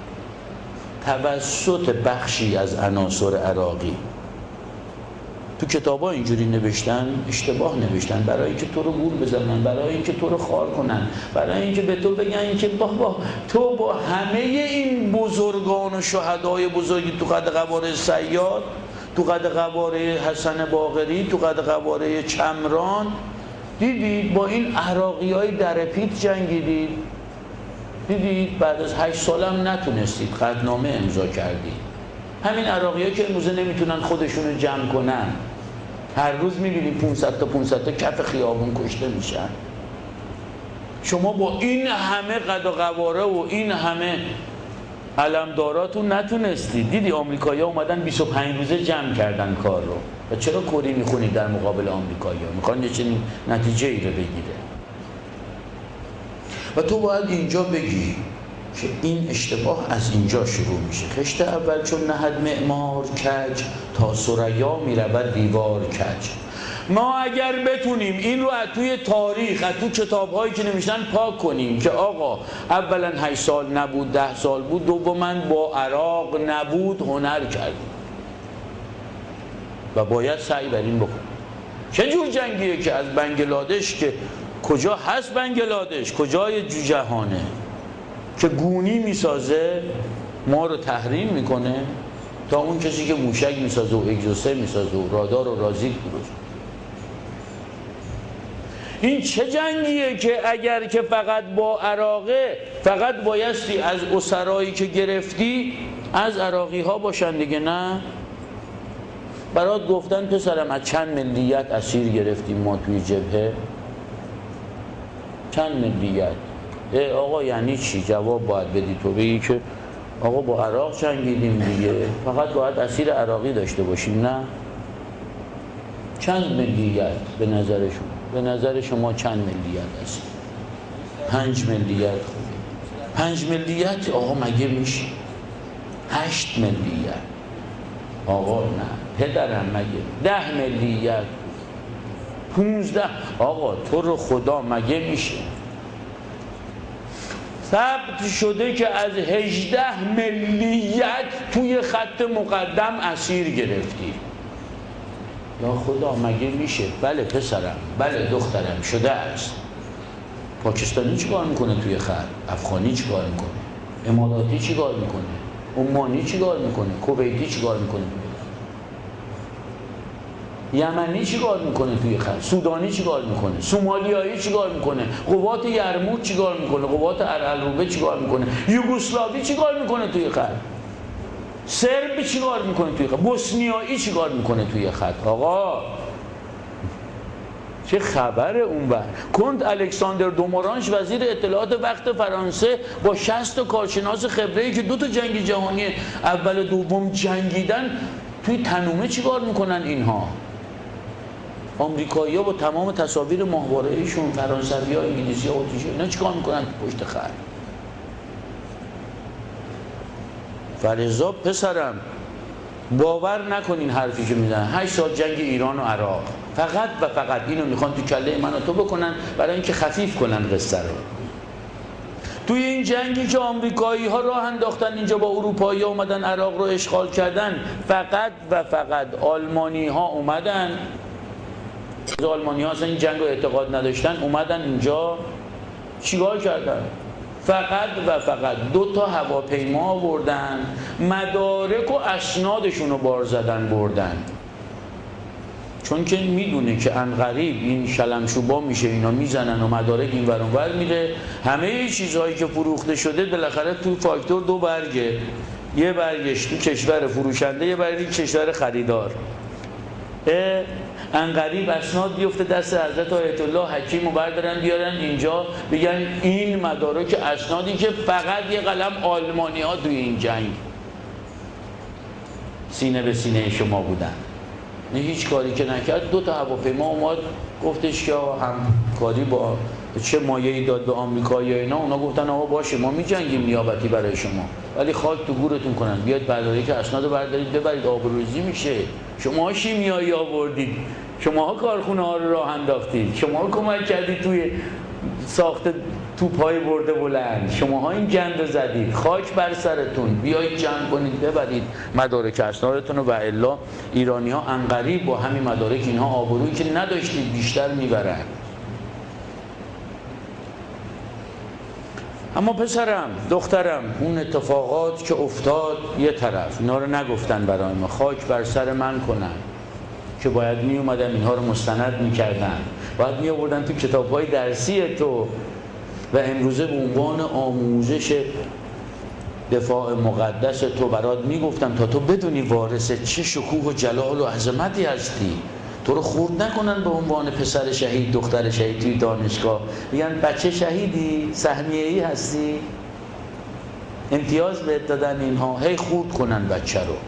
توسط بخشی از عناصر عراقی. تو کتابا اینجوری نوشتن، اشتباه نوشتن، برای اینکه تو رو گول بزنن، برای اینکه تو رو خار کنن، برای اینکه به تو بگن که بابا تو با همه این بزرگان و شهدای بزرگی تو قد قواره صیاد، تو قد قواره حسن باقری، تو قد قواره چمران، دیدید با این عراقی های درپیت جنگیدید، دیدید بعد از هشت سال هم نتونستید قطعنامه امضا کردید. همین عراقی ها که امروزه نمیتونن خودشون رو جمع کنن، هر روز میبینید پانصد تا پانصد تا کف خیابون کشته میشن. شما با این همه قد و قواره و این همه علمداراتون نتونستید. دیدی آمریکایی‌ها اومدن بیست و پنج روزه جمع کردن کار رو. و چرا کری میخونید در مقابل آمریکایی‌ها؟ میخوان یه چنین نتیجه ای رو بگیره. و تو باید اینجا بگی که این اشتباه از اینجا شروع میشه. خشت اول چون نهد معمار کج، تا ثریا میرود دیوار کج. ما اگر بتونیم این رو از توی تاریخ، از توی کتاب‌هایی که نوشتن پاک کنیم که آقا اولا هشت سال نبود، ده سال بود، دوما با عراق نبود، هنر کردیم و باید سعی بر این بکنیم. چه جور جنگیه که از بنگلادش که کجا هست بنگلادش، کجای جهانه، که گونی میسازه ما رو تحریم میکنه، تا اون کسی که موشک میسازه و اگزوسر میسازه و رادار و رازیک درست. این چه جنگیه که اگر که فقط با عراقه، فقط بایستی از اسرایی که گرفتی از عراقی ها باشن دیگه؟ نه، برات گفتن پسرم از چند ملیت اسیر گرفتیم ما توی جبهه، چند ملیت. ای آقا یعنی چی؟ جواب باید بدی تو، بگی که آقا با عراق جنگیدیم دیگه، فقط باید اسیر عراقی داشته باشیم. نه، چند ملیت به نظر شما؟ به نظر شما چند ملیت هست؟ پنج ملیت. خوبه پنج ملیت آقا مگه میشه؟ هشت ملیت آقا نه پدرم مگه؟ ده ملیت، پونزده آقا تو رو خدا مگه میشه؟ ثبت شده که از هجده ملیت توی خط مقدم اسیر گرفتی. یا خدا مگه میشه؟ بله پسرم، بله دخترم، شده است. پاکستانی چی کار میکنه توی خط؟ افغانی چی کار میکنه؟ اماراتی چی کار میکنه؟ عمانی چی کار میکنه؟ کویتی چی کار میکنه؟ یمنی چیکار میکنه توی خط؟ سودانی چیکار میکنه؟ سومالیایی چیکار میکنه؟ قوات یرموک چیکار میکنه؟ قوات ارالروبه چیکار میکنه؟ یوگسلاوی چیکار میکنه توی خط؟ سرب چیکار میکنه توی خط؟ بوسنیایی چیکار میکنه توی خط؟ آقا چه خبره اون بر؟ کنت الکساندر دومورانش وزیر اطلاعات وقت فرانسه با شصت تا کارشناس خبره‌ای که دو تا جنگ جهانی اول و دوم جنگیدن توی تنومه چیکار میکنن اینها؟ آمریکایی‌ها با تمام تصاویر ماهواره‌ایشون، فرانسوی‌ها، انگلیسی‌ها، اتریشی‌ها، اینا چیکار میکنن پشت خط؟ فلذا پسرم باور نکنین حرفی که میزنن. هشت سال جنگ ایران و عراق فقط و فقط اینو میخوان تو کله من و تو بکنن برای اینکه خفیف کنن قصه رو. توی این جنگی که آمریکایی ها راه انداختن اینجا با اروپایی ها اومدن عراق رو اشغال کردن، فقط و فقط آلمانی ها اومدن، آلمانی ها اصلا این جنگ رو اعتقاد نداشتن، اومدن اینجا چیکار کردن؟ فقط و فقط دو تا هواپیما آوردن، مدارک و اسنادشون رو بار زدن بردن. چون که میدونه که عنقریب این شلمشوبا میشه، اینا میزنن و مدارک این ور اون ور میره، همه چیزهایی که فروخته شده بالاخره تو فاکتور دو برگه، یه برگش تو کشور فروشنده، یه برگش کشور خریدار. عنقریب اسناد بیفته دست حضرت آیت الله حکیم و بردارن بیارن اینجا بگن این مدارک اسنادی که فقط یه قلم آلمانی ها توی این جنگ سینه به سینه شما بودن. نه هیچ کاری که نکرد، دو تا هواپیما اومد گفتش که همکاری با چه مایه‌ای داد به آمریکا یا اینا، اونا گفتن آقا باشه ما می‌جنگیم نیابتی برای شما، ولی خاک تو گورتون کنن، بیاد برداری که اسنادو بردارید ببرید، آبروریزی میشه. شما شیمیایی آوردید، شماها کارخونه ها رو راه انداختید، شما کمک کردید توی ساخت توپ‌های برده بلند، شماها این گند زدید، خاک بر سرتون، بیایید جنگ کنید ببرید مدارک اسنادتون رو، و الا ایرانی‌ها عنقریب با همین مدارک اینها آبرویی که نداشتید بیشتر میبرن. اما پسرم، دخترم، اون اتفاقات که افتاد یه طرف، اینا رو نگفتن برای ما، خاک بر سر من کنن که باید می اومدن اینها رو مستند میکردن، باید می آوردن تو کتاب‌های درسی تو، و امروزه به عنوان آموزش دفاع مقدس تو برات میگفتم تا تو بدونی وارث چه شکوه و جلال و عظمتی هستی، تو رو خورد نکنن به عنوان پسر شهید، دختر شهید توی دانشگاه، میگن بچه شهیدی، سهمیه‌ای هستی، امتیاز بهت دادن اینها، هی خورد کنن بچه رو.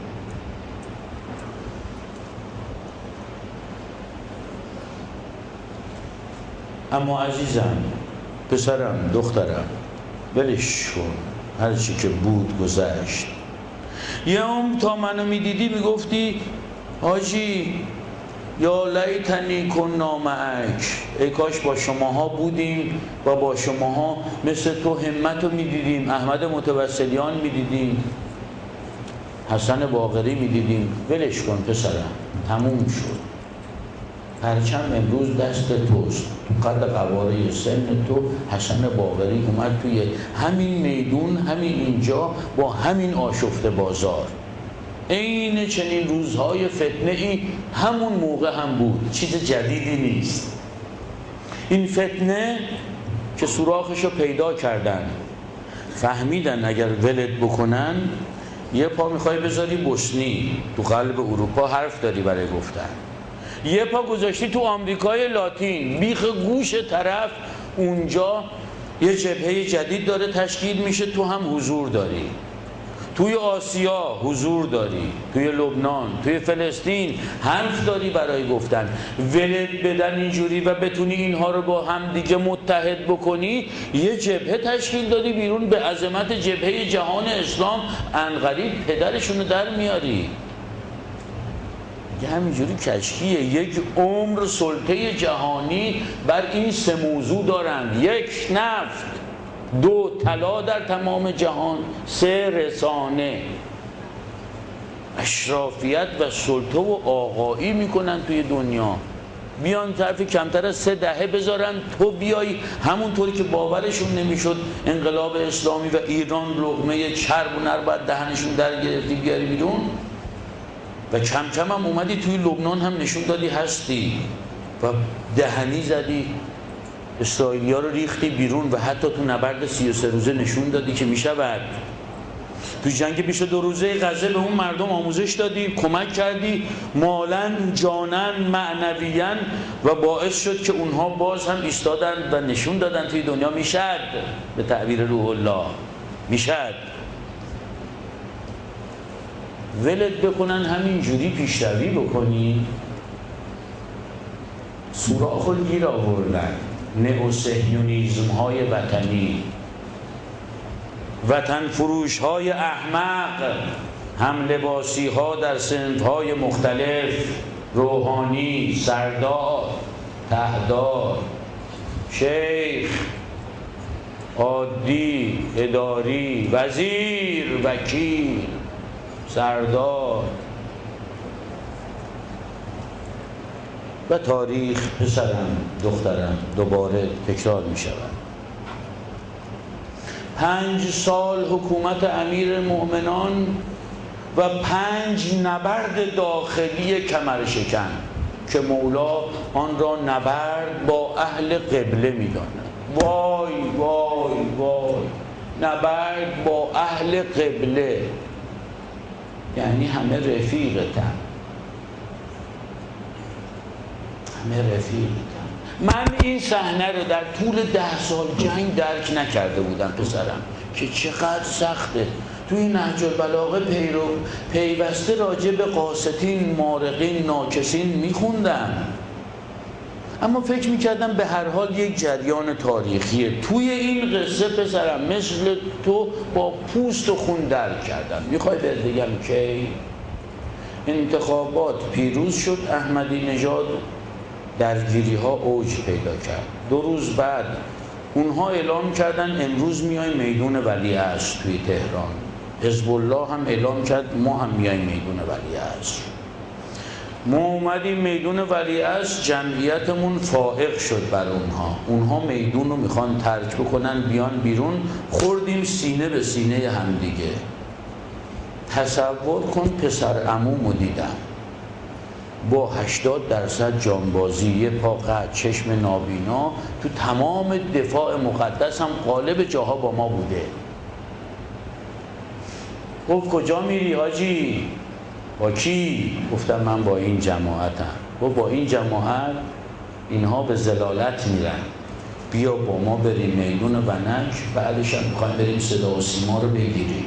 اما عزیزم، پسرم، دخترم، ولش کن، هر چی که بود گذشت. یه عمر تا منو میدیدی میگفتی حاجی یا لیتنی کنا معک، ای کاش با شماها بودیم و با شماها مثل تو همت رو میدیدیم، احمد متوسلیان میدیدیم، حسن باقری میدیدیم. ولش کن پسرم، تموم شد. پرچم امروز دست توست، تو قد قواره سن تو حسن باقری اومد توی همین میدون، همین اینجا، با همین آشفته بازار. این چنین روزهای فتنه ای همون موقع هم بود، چیز جدیدی نیست. این فتنه که سوراخشو پیدا کردن، فهمیدن اگر ولد بکنن یه پا میخوای بذاری بوسنی، تو قلب اروپا حرف داری برای گفتن، یه پا گذاشتی تو آمریکای لاتین، بیخ گوش طرف اونجا یه جبهه جدید داره تشکیل میشه، تو هم حضور داری، توی آسیا حضور داری، توی لبنان، توی فلسطین حرف داری برای گفتن. ولد بدن اینجوری و بتونی اینها رو با هم دیگه متحد بکنی، یه جبهه تشکیل دادی بیرون، به عظمت جبهه جهان اسلام عنقریب پدرشون رو در میاری. همینجوری کشکیه، یک عمر سلطه جهانی بر این سه موضوع دارند: یک، نفت; دو، طلا در تمام جهان; سه، رسانه. اشرافیت و سلطه و آقایی میکنن توی دنیا. بیان طرفی کمتر از سه دهه بذارن تو بیای همونطوری که باورشون نمیشد انقلاب اسلامی و ایران لقمه چرب و نر باید دهنشون در گرفتی بیاری بیرون. و کم کم هم اومدی توی لبنان هم نشون دادی هستی و دهنی زدی، اسرائیلیا رو ریختی بیرون و حتی تو نبرد سی و سه روزه نشون دادی که میشود. تو جنگ بیست و دو روزه غزه به اون مردم آموزش دادی، کمک کردی مالن جانن معنویاً و باعث شد که اونها باز هم ایستادن و نشون دادن توی دنیا میشد، به تعبیر روح الله میشد. ولت بکنن همینجوری پیشروی بکنی، سوراخ رو گیر آوردن نئوصهیونیسم های وطنی، وطن فروش های احمق، هم لباسی ها در صنف های مختلف، روحانی، سردار، تهدار، شیخ، عادی، اداری، وزیر، وکیل، سردار و تاریخ پسرم دخترم دوباره تکرار می شود. پنج سال حکومت امیر مومنان و پنج نبرد داخلی کمرشکن که مولا آن را نبرد با اهل قبله می داند. وای وای وای، نبرد با اهل قبله یعنی همه رفیقتن، همه رفیقتن. من این صحنه رو در طول ده سال جنگ درک نکرده بودم پسرم که چقدر سخته. توی نهج البلاغه پیرو پیوسته راجع به قاسطین، مارقین، ناکسین میخوندم، اما فکر میکردم به هر حال یک جریان تاریخیه. توی این قصه پسرم مثل تو با پوست و خون درک کردم. میخوای بهت بگم کی انتخابات پیروز شد، احمدی نژاد درگیری ها اوج پیدا کرد. دو روز بعد اونها اعلام کردن امروز میایم میدون ولیعصر توی تهران. حزب الله هم اعلام کرد ما هم میایم میدون ولیعصر. ما اومدیم میدون ولیعصر، جمعیتمون فائق شد بر اونها. اونها میدون رو میخوان ترک بکنن بیان بیرون، خوردیم سینه به سینه همدیگه. تصور کن پسر عمومو دیدم با هشتاد درصد جانبازی، یه پا قطع، چشم نابینا، تو تمام دفاع مقدس هم غالب جاها با ما بوده. گفت کجا میری حاجی؟ با کی؟ گفتم من با این جماعتم. گفت با این جماعت اینها به ضلالت میرن، بیا با ما بریم میدون ونک، بعدش هم میخوایم بریم صدا و سیما رو بگیریم.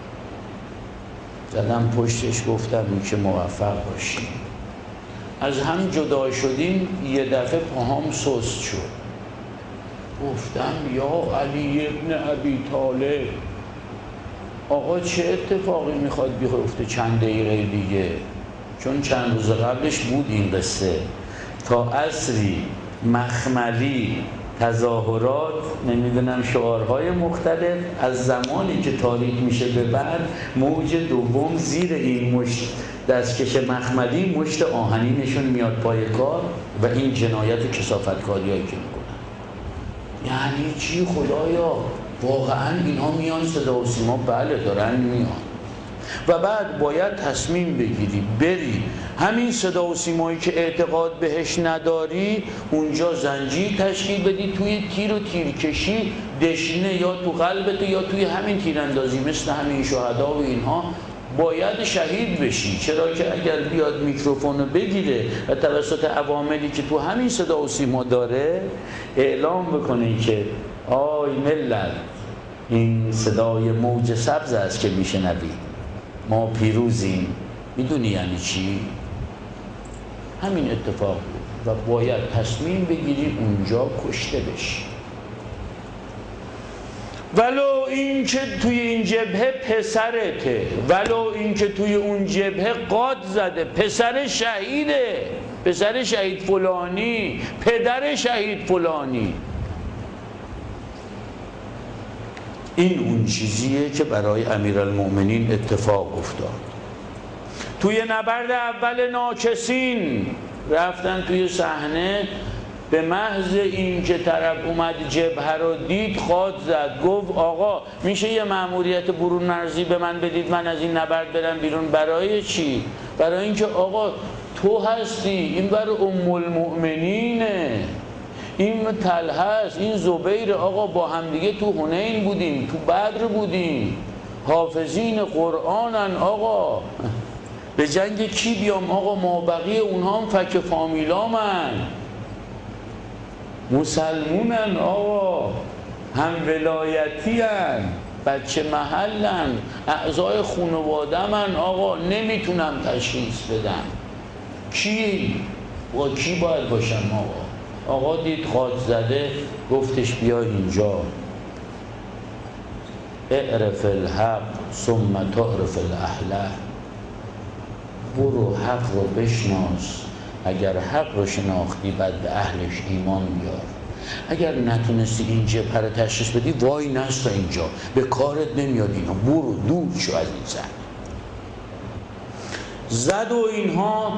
زدم پشتش گفتم این که موفق باشیم. از هم جدا شدیم، یه دفعه پاهام سست شد. گفتم یا علی ابن ابی طالب، آقا چه اتفاقی میخواد بیفته چند دقیقه دیگه؟ چون چند روز قبلش بود این قصه، تا عصری مخملی، تظاهرات، نمیدونم شعارهای مختلف. از زمانی که تاریک میشه به بعد موج دوم زیر این مشت دستکش مخملی مشت آهنینشون میاد پای کار و این جنایت و کثافتکاریایی که میکنن. یعنی چی خدایا؟ واقعا اینها میان صدا و سیما؟ بله دارن میان. و بعد باید تصمیم بگیری بری همین صدا و سیمایی که اعتقاد بهش نداری اونجا زنجیر تشکیل بدی، توی تیر و تیرکشی دشنه یا تو قلبت یا توی همین تیراندازی مثل همین شهدا و اینها باید شهید بشی. چرا که اگر بیاد میکروفون رو بگیره و توسط عواملی که تو همین صدا و سیما داره اعلام بکنه که آی ملت، این صدای موج سبز است که میشنوی، ما پیروزیم. میدونی یعنی چی؟ همین اتفاق بود و باید تصمیم بگیری اونجا کشته بشی. ولو این که توی این جبهه پسرته، ولو این که توی اون جبهه قاد زده، پسر شهیده، پسر شهید فلانی، پدر شهید فلانی. این اون چیزیه که برای امیرالمؤمنین اتفاق افتاد. توی نبرد اول ناکسین رفتن توی صحنه، به محض این که طرف اومد جبهه رو دید خواست زد، گفت آقا میشه یه مأموریت برون مرزی به من بدید من از این نبرد برم بیرون؟ برای چی؟ برای اینکه آقا تو هستی، این بر ام المؤمنینه، این طلحه است، این زبیر، آقا با همدیگه تو حنین بودیم، تو بدر بودیم، حافظین قرآنن آقا. به جنگ کی بیام آقا؟ ما بقیه اونها هم فک فامیلامن، مسلمونن آقا، هم ولایتی هن، بچه محلن، اعضای خانواده من آقا. نمیتونم تشخیص بدم کی با کی باید باشم آقا. آقا دید خاک زده، گفتش بیا اینجا، اعرف الحق ثم تعرف الاهله. برو حق رو بشناس، اگر حق رو شناختی بعد به اهلش ایمان بیار. اگر نتونستی این جبهه رو تشخیص بدی، وای نستا اینجا، به کارت نمیاد اینا، برو دور شو از این زن. زد و اینها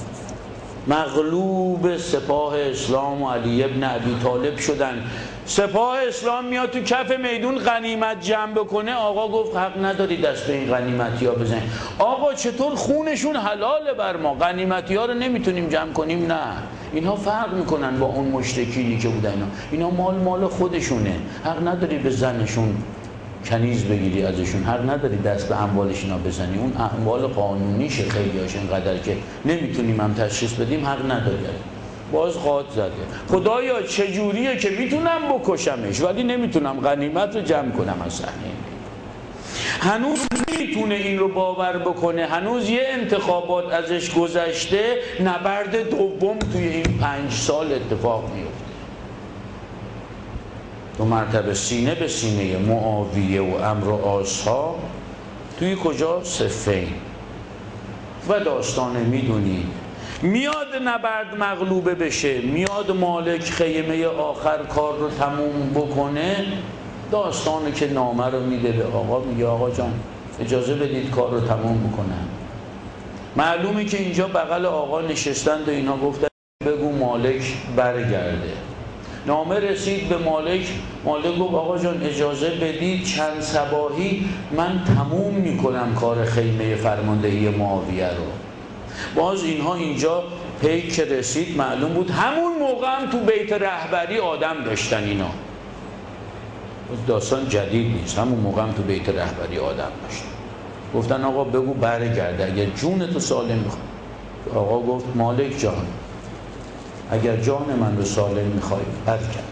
مغلوب سپاه اسلام و علی ابن ابی طالب شدن. سپاه اسلام میاد تو کف میدون غنیمت جمع بکنه، آقا گفت حق نداری دست به این غنیمتی ها بزنید. آقا چطور خونشون حلاله بر ما، غنیمتی ها رو نمیتونیم جمع کنیم؟ نه، اینها فرق میکنن با اون مشرکینی که بودن. اینا اینا مال مال خودشونه، حق نداری به زنشون کنیز بگیری ازشون، حق نداری دست به اموالش اینا بزنی. اون اموال قانونیشه خیلی هاش، اینقدر که نمیتونیم هم تشخیص بدیم، حق نداری. باز قاط زده. خدایا چجوریه که میتونم بکشمش ولی نمیتونم غنیمت رو جمع کنم از صحنه. هنوز میتونه این رو باور بکنه، هنوز یه انتخابات ازش گذشته، نبرد دوم توی این پنج سال اتفاق میفته. دو مرتبه سینه به سینه معاویه و عمرو و آس‌ها توی کجا؟ صفین. و داستانه میدونید، میاد نبرد مغلوبه بشه، میاد مالک خیمه آخر کار رو تموم بکنه، داستانه که نامه رو میده به آقا، میگه آقا جان اجازه بدید کار رو تموم بکنم. معلومه که اینجا بغل آقا نشستند و اینا گفتن بگو مالک برگرده. نامه رسید به مالک، مالک گفت آقا جان اجازه بدید چند صباحی من تموم میکنم کار خیمه فرماندهی معاویه رو. باز اینها اینجا پیک که رسید معلوم بود همون موقع هم تو بیت رهبری آدم داشتن اینا. داستان جدید نیست، همون موقع هم تو بیت رهبری آدم داشتن. گفتن آقا بگو برگرده اگر جون تو سالم میخواد. آقا گفت مالک جان اگر جان من رو سالم میخوای برگرد.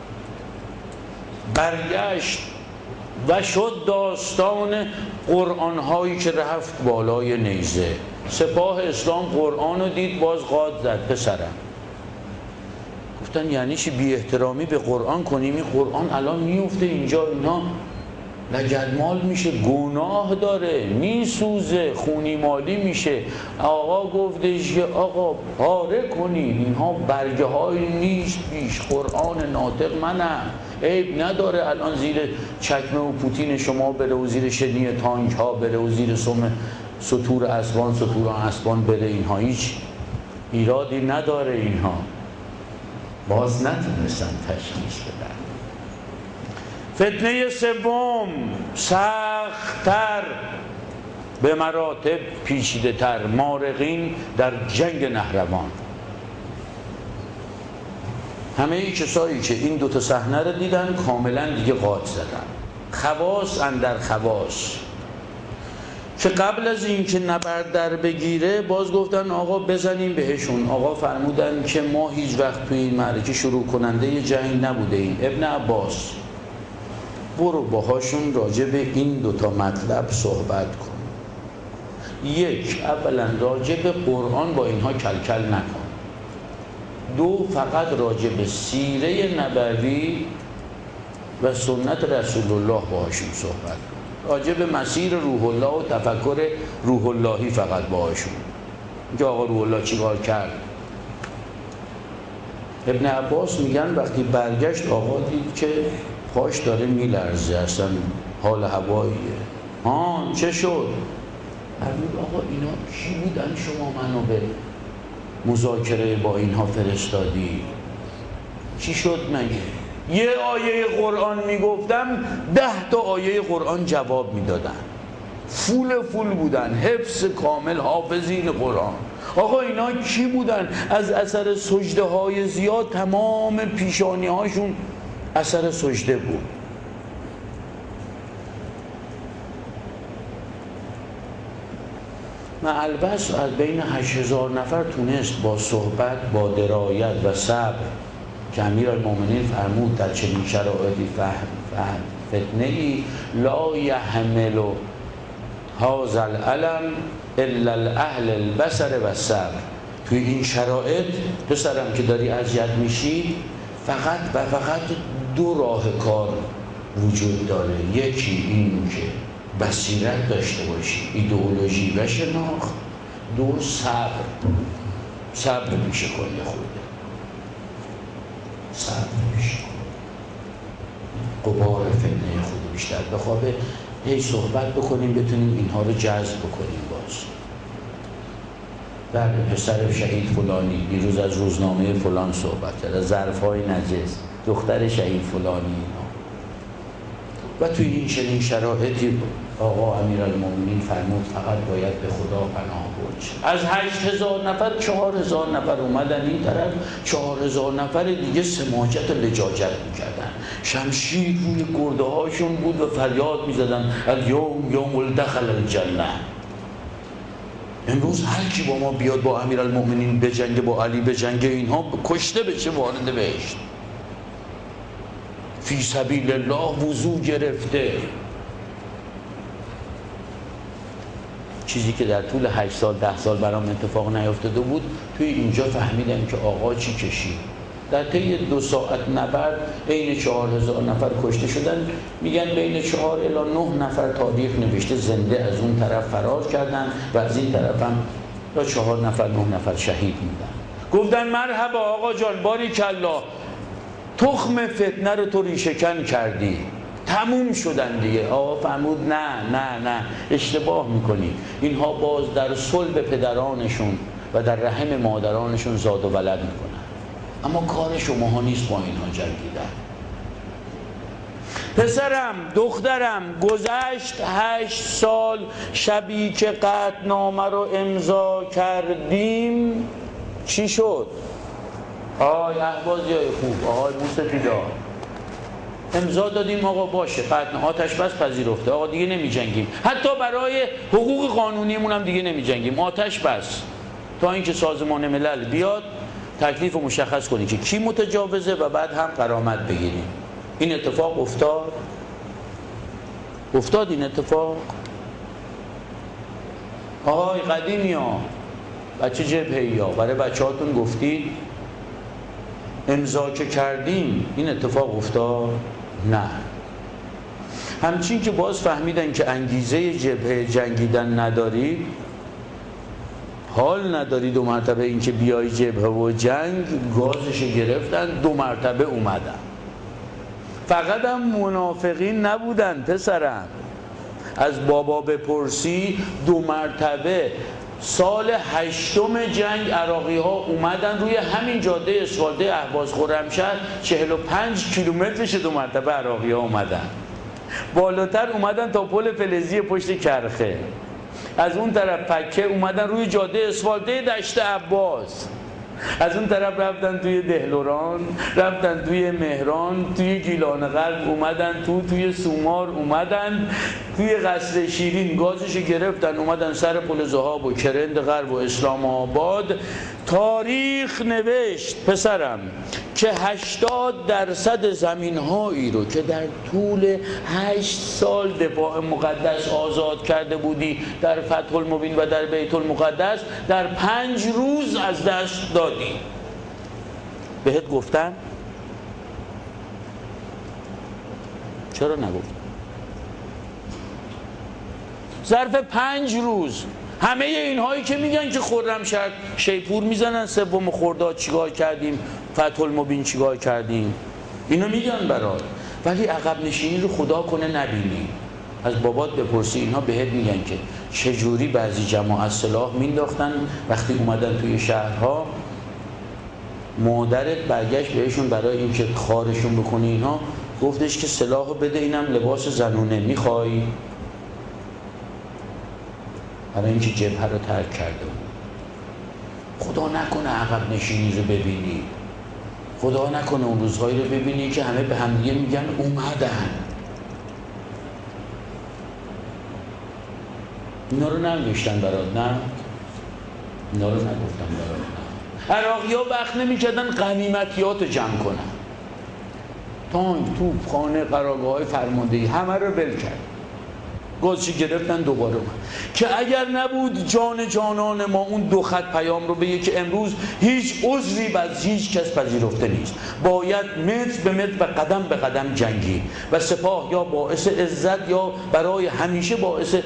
برگشت و شد داستان قرآن هایی که رفت بالای نیزه. سپاه اسلام قرآن رو دید، باز قاط زد پسرم. گفتن یعنی چی بی احترامی به قرآن کنیم؟ این قرآن الان میفته اینجا، اینا لگدمال میشه، گناه داره، میسوزه، خونی مالی میشه. آقا گفتش که آقا پاره کنید، اینها برگه های نیست پیش قرآن ناطق منم، عیب نداره الان زیر چکمه و پوتین شما بره و زیر شنی تانک ها بره و زیر سم سطور اسبان سطور اسبان بره، اینها هیچ ایرادی نداره. اینها باز نتونستن تشخیص بدن. فتنه سوم سخت‌تر، به مراتب پیچیده تر، مارقین در جنگ نهروان. همه ای کسایی که این دوتا صحنه رو دیدن کاملا دیگه قاط زدن. خواص اندر خواص که قبل از این که نبرد در بگیره باز گفتن آقا بزنیم بهشون. آقا فرمودن که ما هیچ وقت توی این معرکه شروع کننده یه جنگ نبوده ایم. ابن عباس برو باهاشون راجع به این دوتا مطلب صحبت کن. یک، اولا راجع به قرآن با اینها کلکل نکن. دو، فقط راجع به سیره نبوی و سنت رسول الله باهاشون صحبت کن. راجع به مسیر روح الله و تفکر روح اللهی فقط باهاشون. اینکه آقا روح الله چی کار کرد. ابن عباس میگن وقتی برگشت آقا دید که پاش داره میلرزه، اصلا حال هواییه. ها چه شد؟ فرمود آقا اینا کی بودن شما منو به مذاکره با اینها فرستادی؟ چی شد مگه؟ یه آیه قرآن میگفتم ده تا آیه قرآن جواب میدادن. فول فول بودن، حفظ کامل، حافظین قرآن. آقا اینا کی بودن؟ از اثر سجده های زیاد تمام پیشانی هاشون اثر سجده بود. معلبس از بین هشت هزار نفر تونست با صحبت، با درایت و صبر که امیرالمومنین فرمود در چنین شرایطی فهم فهم فتنه ای لا یحمل هذا العلم الا الاهل البصر و الصبر. توی این شرایط پسرم که داری اذیت میشی، فقط و فقط دو راه کار وجود داره. یکی این که بصیرت داشته باشی، ایدئولوژی و شناخت. دو، صبر. صبر میشه کنی خوده، صبر میشه قبار فتنه خود بیشتر بخوابه. هی صحبت بکنیم بتونیم اینها رو جذب بکنیم. باز بله پسر شهید فلانی دیروز از روزنامه فلان صحبت کرد، از ظرف‌های نجس، دختر شهید فلانی اینا. و توی این چنین شرایطی آقا امیرالمومنین فرمود فقط باید به خدا پناه برد. از هشت هزار نفر چهار هزار نفر اومدن این طرف، چهار هزار نفر دیگه سماجت و لجاجت میکردن، شمشیر روی گرده هاشون بود و فریاد میزدن الیوم یوم الدخل الجنه. امروز هر کی با ما بیاد با امیرالمومنین بجنگه، با علی بجنگه، اینها کشته بشه وارد بهشت. فی سبیل الله وضو گرفته. چیزی که در طول هشت سال ده سال برام اتفاق نیفتاده بود، توی اینجا فهمیدم که آقا چی کشید. در طی دو ساعت نبرد بین چهار هزار نفر کشته شدن. میگن بین چهار الی نه نفر تاریخ نوشته زنده از اون طرف فرار کردن و از این طرف هم یا چهار نفر نه نفر شهید موندن. گفتن مرحبا آقا جان، باریکالله، تخم فتنه رو تو ریشه‌کن کردی، تموم شدن دیگه. آقا فرمود نه نه نه اشتباه میکنی، اینها باز در صلب پدرانشون و در رحم مادرانشون زاد و ولد میکنن، اما کار شماها نیست با اینها جنگیدن. پسرم، دخترم، گذشت هشت سال، شبی که قطعنامه رو امضا کردیم چی شد؟ آقای اهوازیای خوب، آقای موسفیدا، امضا دادیم آقا باشه، قطع آتش بس پذیرفته، آقا دیگه نمی جنگیم، حتی برای حقوق قانونیمون هم دیگه نمی جنگیم، آتش بس تا اینکه سازمان ملل بیاد تکلیف رو مشخص کنی که کی متجاوزه و بعد هم غرامت بگیریم. این اتفاق افتاد؟ افتاد این اتفاق؟ آقای قدیمی ها، بچه جبهه‌ای ها، برای بچه هاتون گفتید امضا که کردیم این اتفاق افتاد؟ نه. همچین که باز فهمیدن که انگیزه جبهه جنگیدن ندارید، حال نداری دو مرتبه این که بیای جبهه و جنگ، گازش گرفتن، دو مرتبه اومدن. فقط هم منافقین نبودن پسرم، از بابا بپرسی دو مرتبه سال هشتم جنگ عراقی ها اومدن روی همین جاده اسفالته اهواز خرمشهر، چهل و پنج کیلومترش دو مرتبه عراقی ها اومدن. بالاتر اومدن تا پل فلزی پشت کرخه، از اون طرف پکه اومدن روی جاده اسفالته دشت عباس، از اون طرف رفتن توی دهلوران، رفتن توی مهران، توی گیلان غرب اومدن تو، توی سومار اومدن، توی قصر شیرین گازش گرفتن، اومدن سر پل ذهاب و کرند غرب و اسلام آباد. تاریخ نوشت پسرم که هشتاد درصد زمین هایی رو که در طول هشت سال دفاع مقدس آزاد کرده بودی در فتح المبین و در بیت المقدس از پنج روز از دست دادی. بهت گفتن؟ چرا نگفت؟ ظرف پنج روز همه اینهایی که میگن که خرمشهر شیپور میزنن سوم خرداد چیکار کردیم، فتح المبین چیکار کردیم، اینو میگن برات، ولی عقب نشینی رو خدا کنه نبینی. از بابات بپرسی، اینها بهت میگن که چجوری بعضی جماعت سلاح مینداختن وقتی اومدن توی شهرها. مادرت برگشت بهشون برای اینکه خارشون بکنی اینها، گفتش که سلاحو بده، اینم لباس زنونه، میخوای؟ برای اینکه جبهه رو ترک کرده بود. خدا نکنه عقب نشینی رو ببینی، خدا نکنه اون روزهایی رو ببینی که همه به هم دیگه میگن اومدن. اینا رو ننوشتن برات؟ نه اینا رو نگفتم برات. عراقی ها وقت نمیکردن غنیمتیات رو جمع کنن، تانک، توپ، خانه، قرارگاه های فرماندهی همه رو ول کرد، گازشی گرفتن دوباره اومد. که اگر نبود جان جانان ما اون دو خط پیام رو بگه که امروز هیچ عذری از هیچ کس پذیرفته نیست، باید متر به متر و قدم به قدم جنگی و سپاه یا باعث عزت یا برای همیشه باعث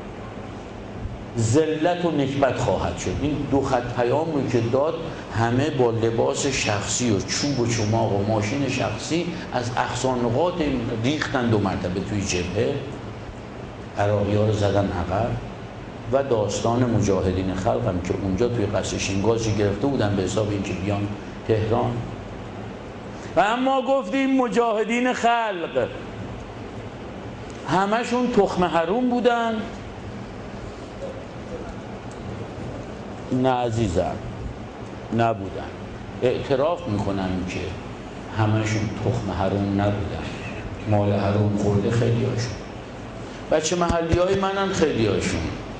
ذلت و نکبت خواهد شد. این دو خط پیام رو که داد، همه با لباس شخصی و چوب و چماق و ماشین شخصی از اقصانقاط ریختن دو مرتبه توی جبهه، عراقی ها رو زدن عقب. و داستان مجاهدین خلق هم که اونجا توی قصر شینگازی گرفته بودن به حساب اینکه بیان تهران. و اما گفتیم مجاهدین خلق همشون تخم حروم بودن؟ نه عزیزم، نبودن. اعتراف میکنم که همشون تخم حروم نبودن، مال حروم خورده خیلی هاشون، بچه محلی های منن خیلی هاشون،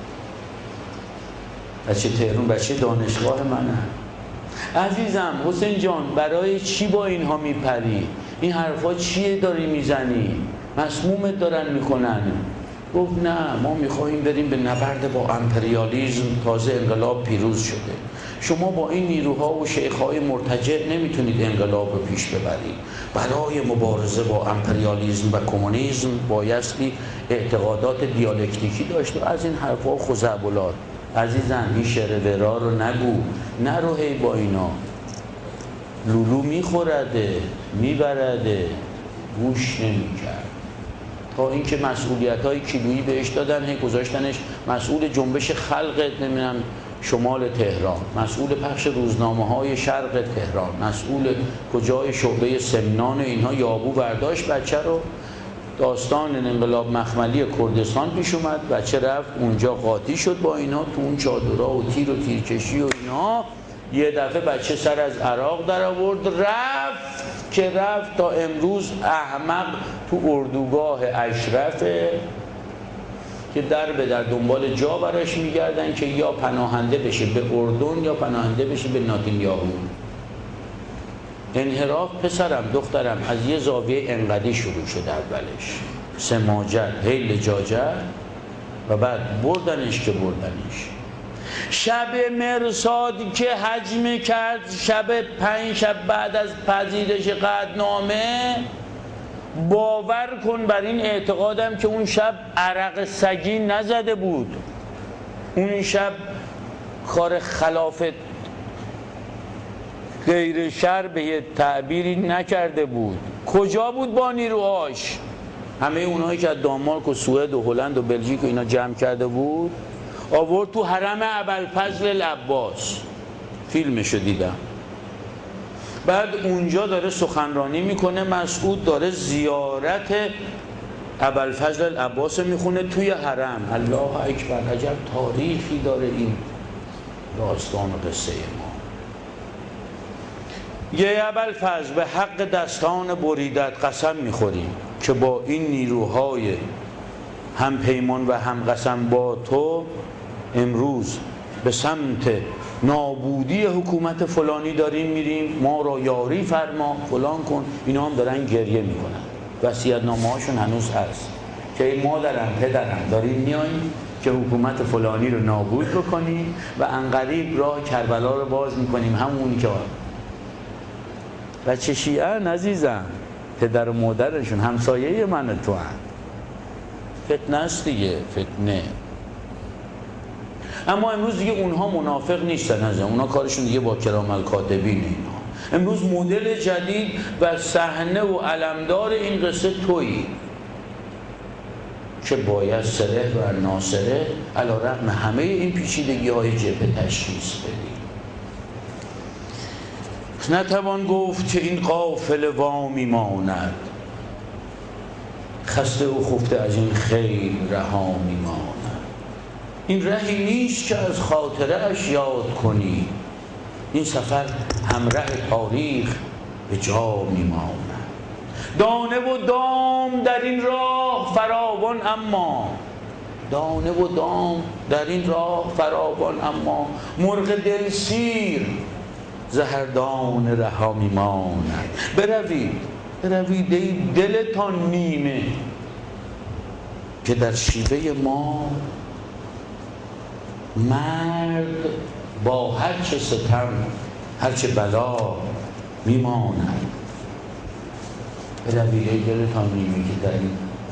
بچه تهران، بچه دانشگاه منن. عزیزم حسین جان برای چی با اینها میپری؟ این حرفا چیه داری میزنی؟ مسمومت دارن میکنن. گفت نه، ما میخواهیم بریم به نبرد با امپریالیزم، تازه انقلاب پیروز شده، شما با این نیروها و شیخهای مرتجع نمیتونید انقلاب رو پیش ببرید. برای مبارزه با امپریالیزم و کمونیسم بایستی اعتقادات دیالکتیکی داشت و از این حرفا خزعبلات. عزیزم این شعر ورا رو نگو، نرو هی با اینا، لولو میخورده میبرده، گوش نمیکرد. تا اینکه مسئولیت‌های کیلویی بهش دادن، هی گذاشتنش مسئول جنبش خلق نمیدونم شمال تهران، مسئول پخش روزنامه‌های شرق تهران، مسئول کجای شعبه سمنان اینها. یابو برداشت بچه رو، داستان انقلاب مخملی کردستان پیش اومد، بچه رفت اونجا قاطی شد با اینا تو اون چادرها و تیر و تیرکشی و اینا. یه دفعه بچه سر از عراق در آورد، رفت که رفت تا امروز احمق تو اردوگاه اشرفه که در به در دنبال جا براش میگردن که یا پناهنده بشه به اردن یا پناهنده بشه به ناتینیاهو. انحراف پسرم دخترم از یه زاویه انقدی شروع شد، اولش سماجت، هی لجاجت و بعد بردنش که بردنش. شب مرصاد که حجم کرد، شب پنج شب بعد از پذیرش قطعنامه، باور کن بر این اعتقادم که اون شب عرق سگی نزده بود، اون شب کار خلاف غیر شر به یه تعبیری نکرده بود. کجا بود با نیروهاش؟ همه اونهایی که از دانمارک و سوئد و هلند و بلژیک و اینا جمع کرده بود آورد تو حرم ابوالفضل العباس، فیلمشو دیدم. بعد اونجا داره سخنرانی میکنه، مسعود داره زیارت ابوالفضل العباس میخونه توی حرم. الله اکبر، عجب تاریخی داره این داستان و قصه ما. یه ابوالفضل به حق دستان بریدت قسم میخوریم که با این نیروهای هم پیمان و هم قسم با تو امروز به سمت نابودی حکومت فلانی داریم میریم، ما را یاری فرما، فلان کن. اینا هم دارن گریه میکنن، وصیت‌نامه هاشون هنوز هست که ای مادرم پدرم داریم میاییم که حکومت فلانی رو نابود بکنیم و انقریب راه کربلا رو باز میکنیم، همونی که بچه شیعه عزیزم، پدر و مادرشون همسایه من تو هم. فتنه است دیگه، فتنه. اما امروز دیگه اونها منافق نیستن، از اونها کارشون دیگه با کرام الکاتبین اینا. امروز مدل جدید و صحنه و علمدار این قصه تویی که باید سره و ناسره علیرغم همه این پیچیدگی های جبهه تشخیص بدی. نتوان گفت که این قافله وامی ماند، خسته و خفته از این خیل رها میماند. این رهی نیست که از خاطره اش یاد کنی، این سفر همراه تاریخ به جا میماند. دانه و دام در این راه فراوان، اما دانه و دام در این راه فراوان، اما مرغ دل سیر زهردان رها میماند. بروید بروید ای دلتان نیمه، که در شیوه ما مرد با هرچه ستم هرچه بلا میماند. بروید ای دلتان نیمه، که در این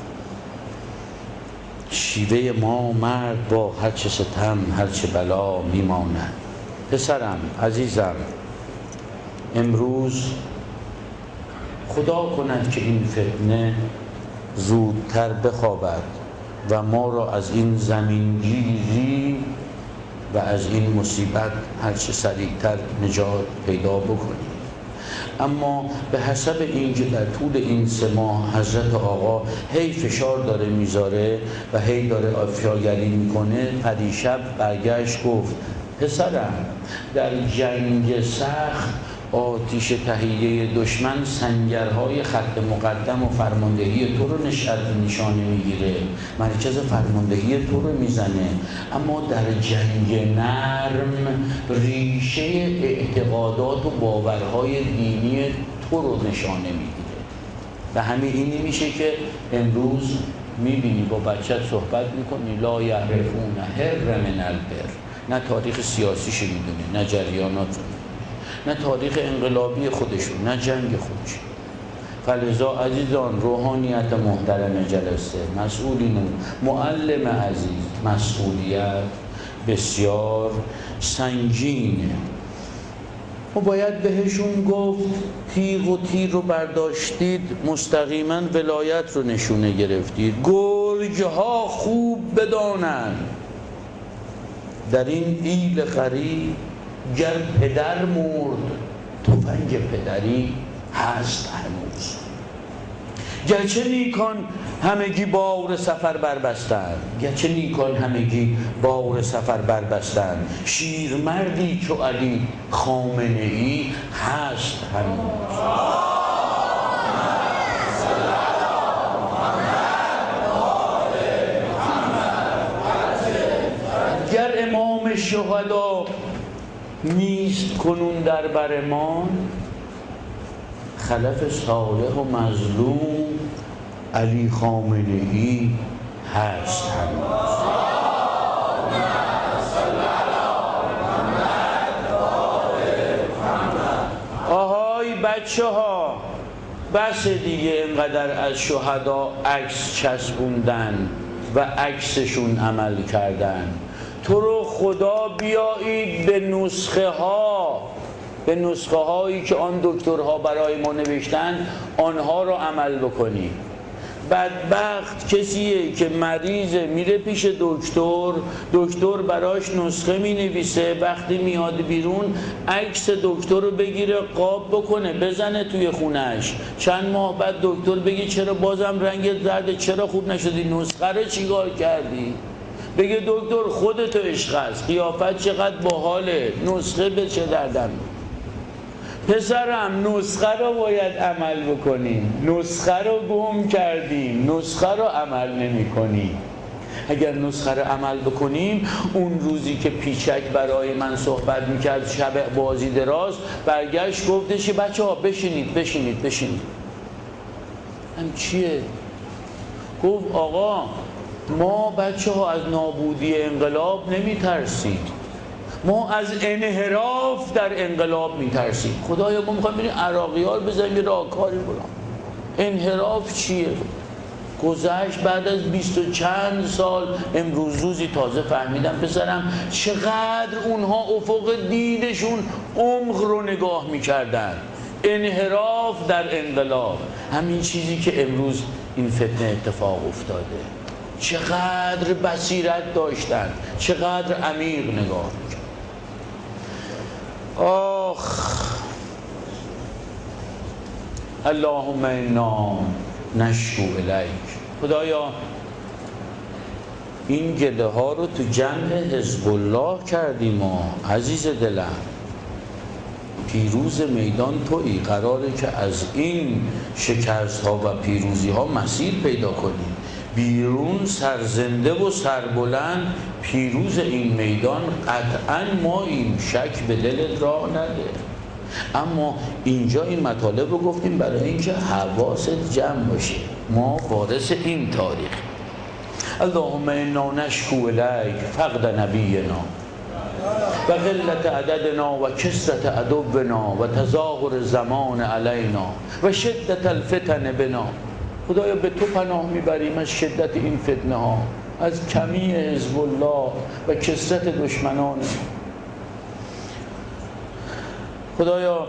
شیوه ما مرد با هرچه ستم هرچه بلا میماند. پسرم عزیزم، امروز خدا کند که این فتنه زودتر بخوابد و ما را از این زمینگیری و از این مصیبت هرچه سریعتر نجات پیدا بکنیم. اما به حسب اینکه در طول این سه ماه حضرت آقا هی فشار داره میذاره و هی داره افشاگری میکنه، پریشب برگشت گفت پسرم، در جنگ سخت آتیش تهیه دشمن سنگرهای خط مقدم و فرماندهی تو رو نشانه میگیره، مرکز فرماندهی تو رو میزنه، اما در جنگ نرم ریشه اعتقادات و باورهای دینی تو رو نشانه میگیره. و همین اینی میشه که امروز میبینی با بچت صحبت میکنی، لا یعرفون هر من البر، نه تاریخ سیاسیش میدونه، نه جریانات، نه تاریخ انقلابی خودشون، نه جنگ خودشون. فلذا عزیزان، روحانیت محترم جلسه، مسئولین، معلم عزیز، مسئولیت بسیار سنگینه. ما باید بهشون گفت تیغ و تیر رو برداشتید، مستقیما ولایت رو نشونه گرفتید. گرگ‌ها خوب بدانند در این ایل غریب گر پدر مرد تفنگ پدری هست هنوز. گرچه نیکان همگی بار سفر بربستند، گرچه نیکان همگی بار سفر بربستند، شیرمردی چو علی خامنه ای هست هنوز. گر امام شهدا نیست کنون در بر ما، خلف صالح و مظلوم علی خامنه ای هست هنوز. آهای بچه ها، بس دیگه اینقدر از شهدا عکس چسبوندن و عکسشون عمل کردن. تو رو خدا بیایید به نسخه ها به نسخه هایی که آن دکترها برای ما نوشتن آنها رو عمل بکنی. بدبخت کسیه که مریضه میره پیش دکتر، دکتر براش نسخه می نویسه، وقتی میاد بیرون عکس دکتر رو بگیره قاب بکنه بزنه توی خونش، چند ماه بعد دکتر بگی چرا بازم رنگت زرده، چرا خوب نشدی، نسخه رو چیکار کردی؟ بگه دکتر خودتو عشق است، قیافت چقدر باحاله، نسخه به چه دردم. پسرم نسخه رو باید عمل بکنیم، نسخه رو گم کردیم، نسخه رو عمل نمی کنیم. اگر نسخه رو عمل بکنیم، اون روزی که پیچک برای من صحبت میکرد شب بازی دراز، برگشت گفتش بچه ها بشینید بشینید بشینید. هم چیه؟ گفت آقا ما بچه ها از نابودی انقلاب نمی ترسیم، ما از انحراف در انقلاب می ترسیم. خدایا ما میخوایم بریم عراقی ها رو بزنیم یه راهکاری کنم. انحراف چیه؟ گذشت بعد از بیست و چند سال، امروز روزی تازه فهمیدم پسرم چقدر اونها افق دیدشون عمق رو نگاه میکردن. انحراف در انقلاب، همین چیزی که امروز این فتنه اتفاق افتاده. چقدر بصیرت داشتن، چقدر عمیق نگاه میکرد. آخ اللهم انا نشکو الیک. خدایا این گله ها رو تو جمع حزب الله کردیم و عزیز دلم پیروز میدان تویی، قراره که از این شکست ها و پیروزی ها مسیر پیدا کنیم، بیرون سرزنده و سربلند پیروز این میدان قطعا ما این شک به دلت راه نده. اما اینجا این مطالب رو گفتیم برای اینکه حواست جمع باشه، ما وارث این تاریخ. اللهم انا نشکو الیک فقد نبینا و قلت عددنا و کثرت عدونا و تظاهر زمان علینا و شدت الفتن بنا. خدایا به تو پناه میبریم از شدت این فتنه ها، از کمی حزب الله و کثرت دشمنان. خدایا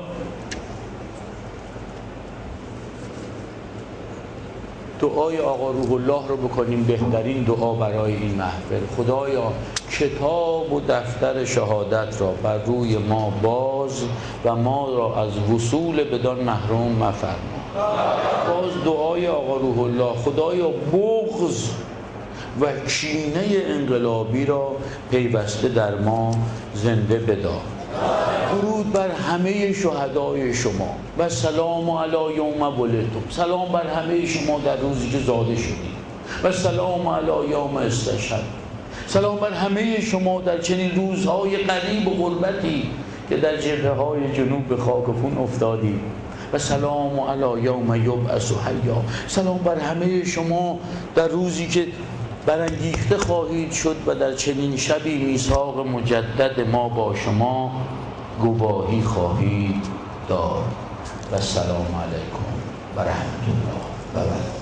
دعای آقا روح الله رو بکنیم بهترین دعا برای این محفل. خدایا کتاب و دفتر شهادت را بر روی ما باز و ما را از وصول بدان محروم مفرما. باز دعای آقا روح الله، خدایا بغض و کینه انقلابی را پیوسته در ما زنده بدار. درود بر همه شهدای شما و سلام علی یوم ولدتم. سلام بر همه شما در روزی که زاده شدید و سلام علی یوم استشهد. سلام بر همه شما در چنین روزهای غریب و غربتی که در جبهه های جنوب به خاک و خون افتادید و سلام علی یوم یبعث حیا. سلام بر همه شما در روزی که برانگیخته خواهید شد و در چنین شبی میثاق مجدد ما با شما گواهی خواهید داد. و السلام علیکم و رحمت الله و برکاته.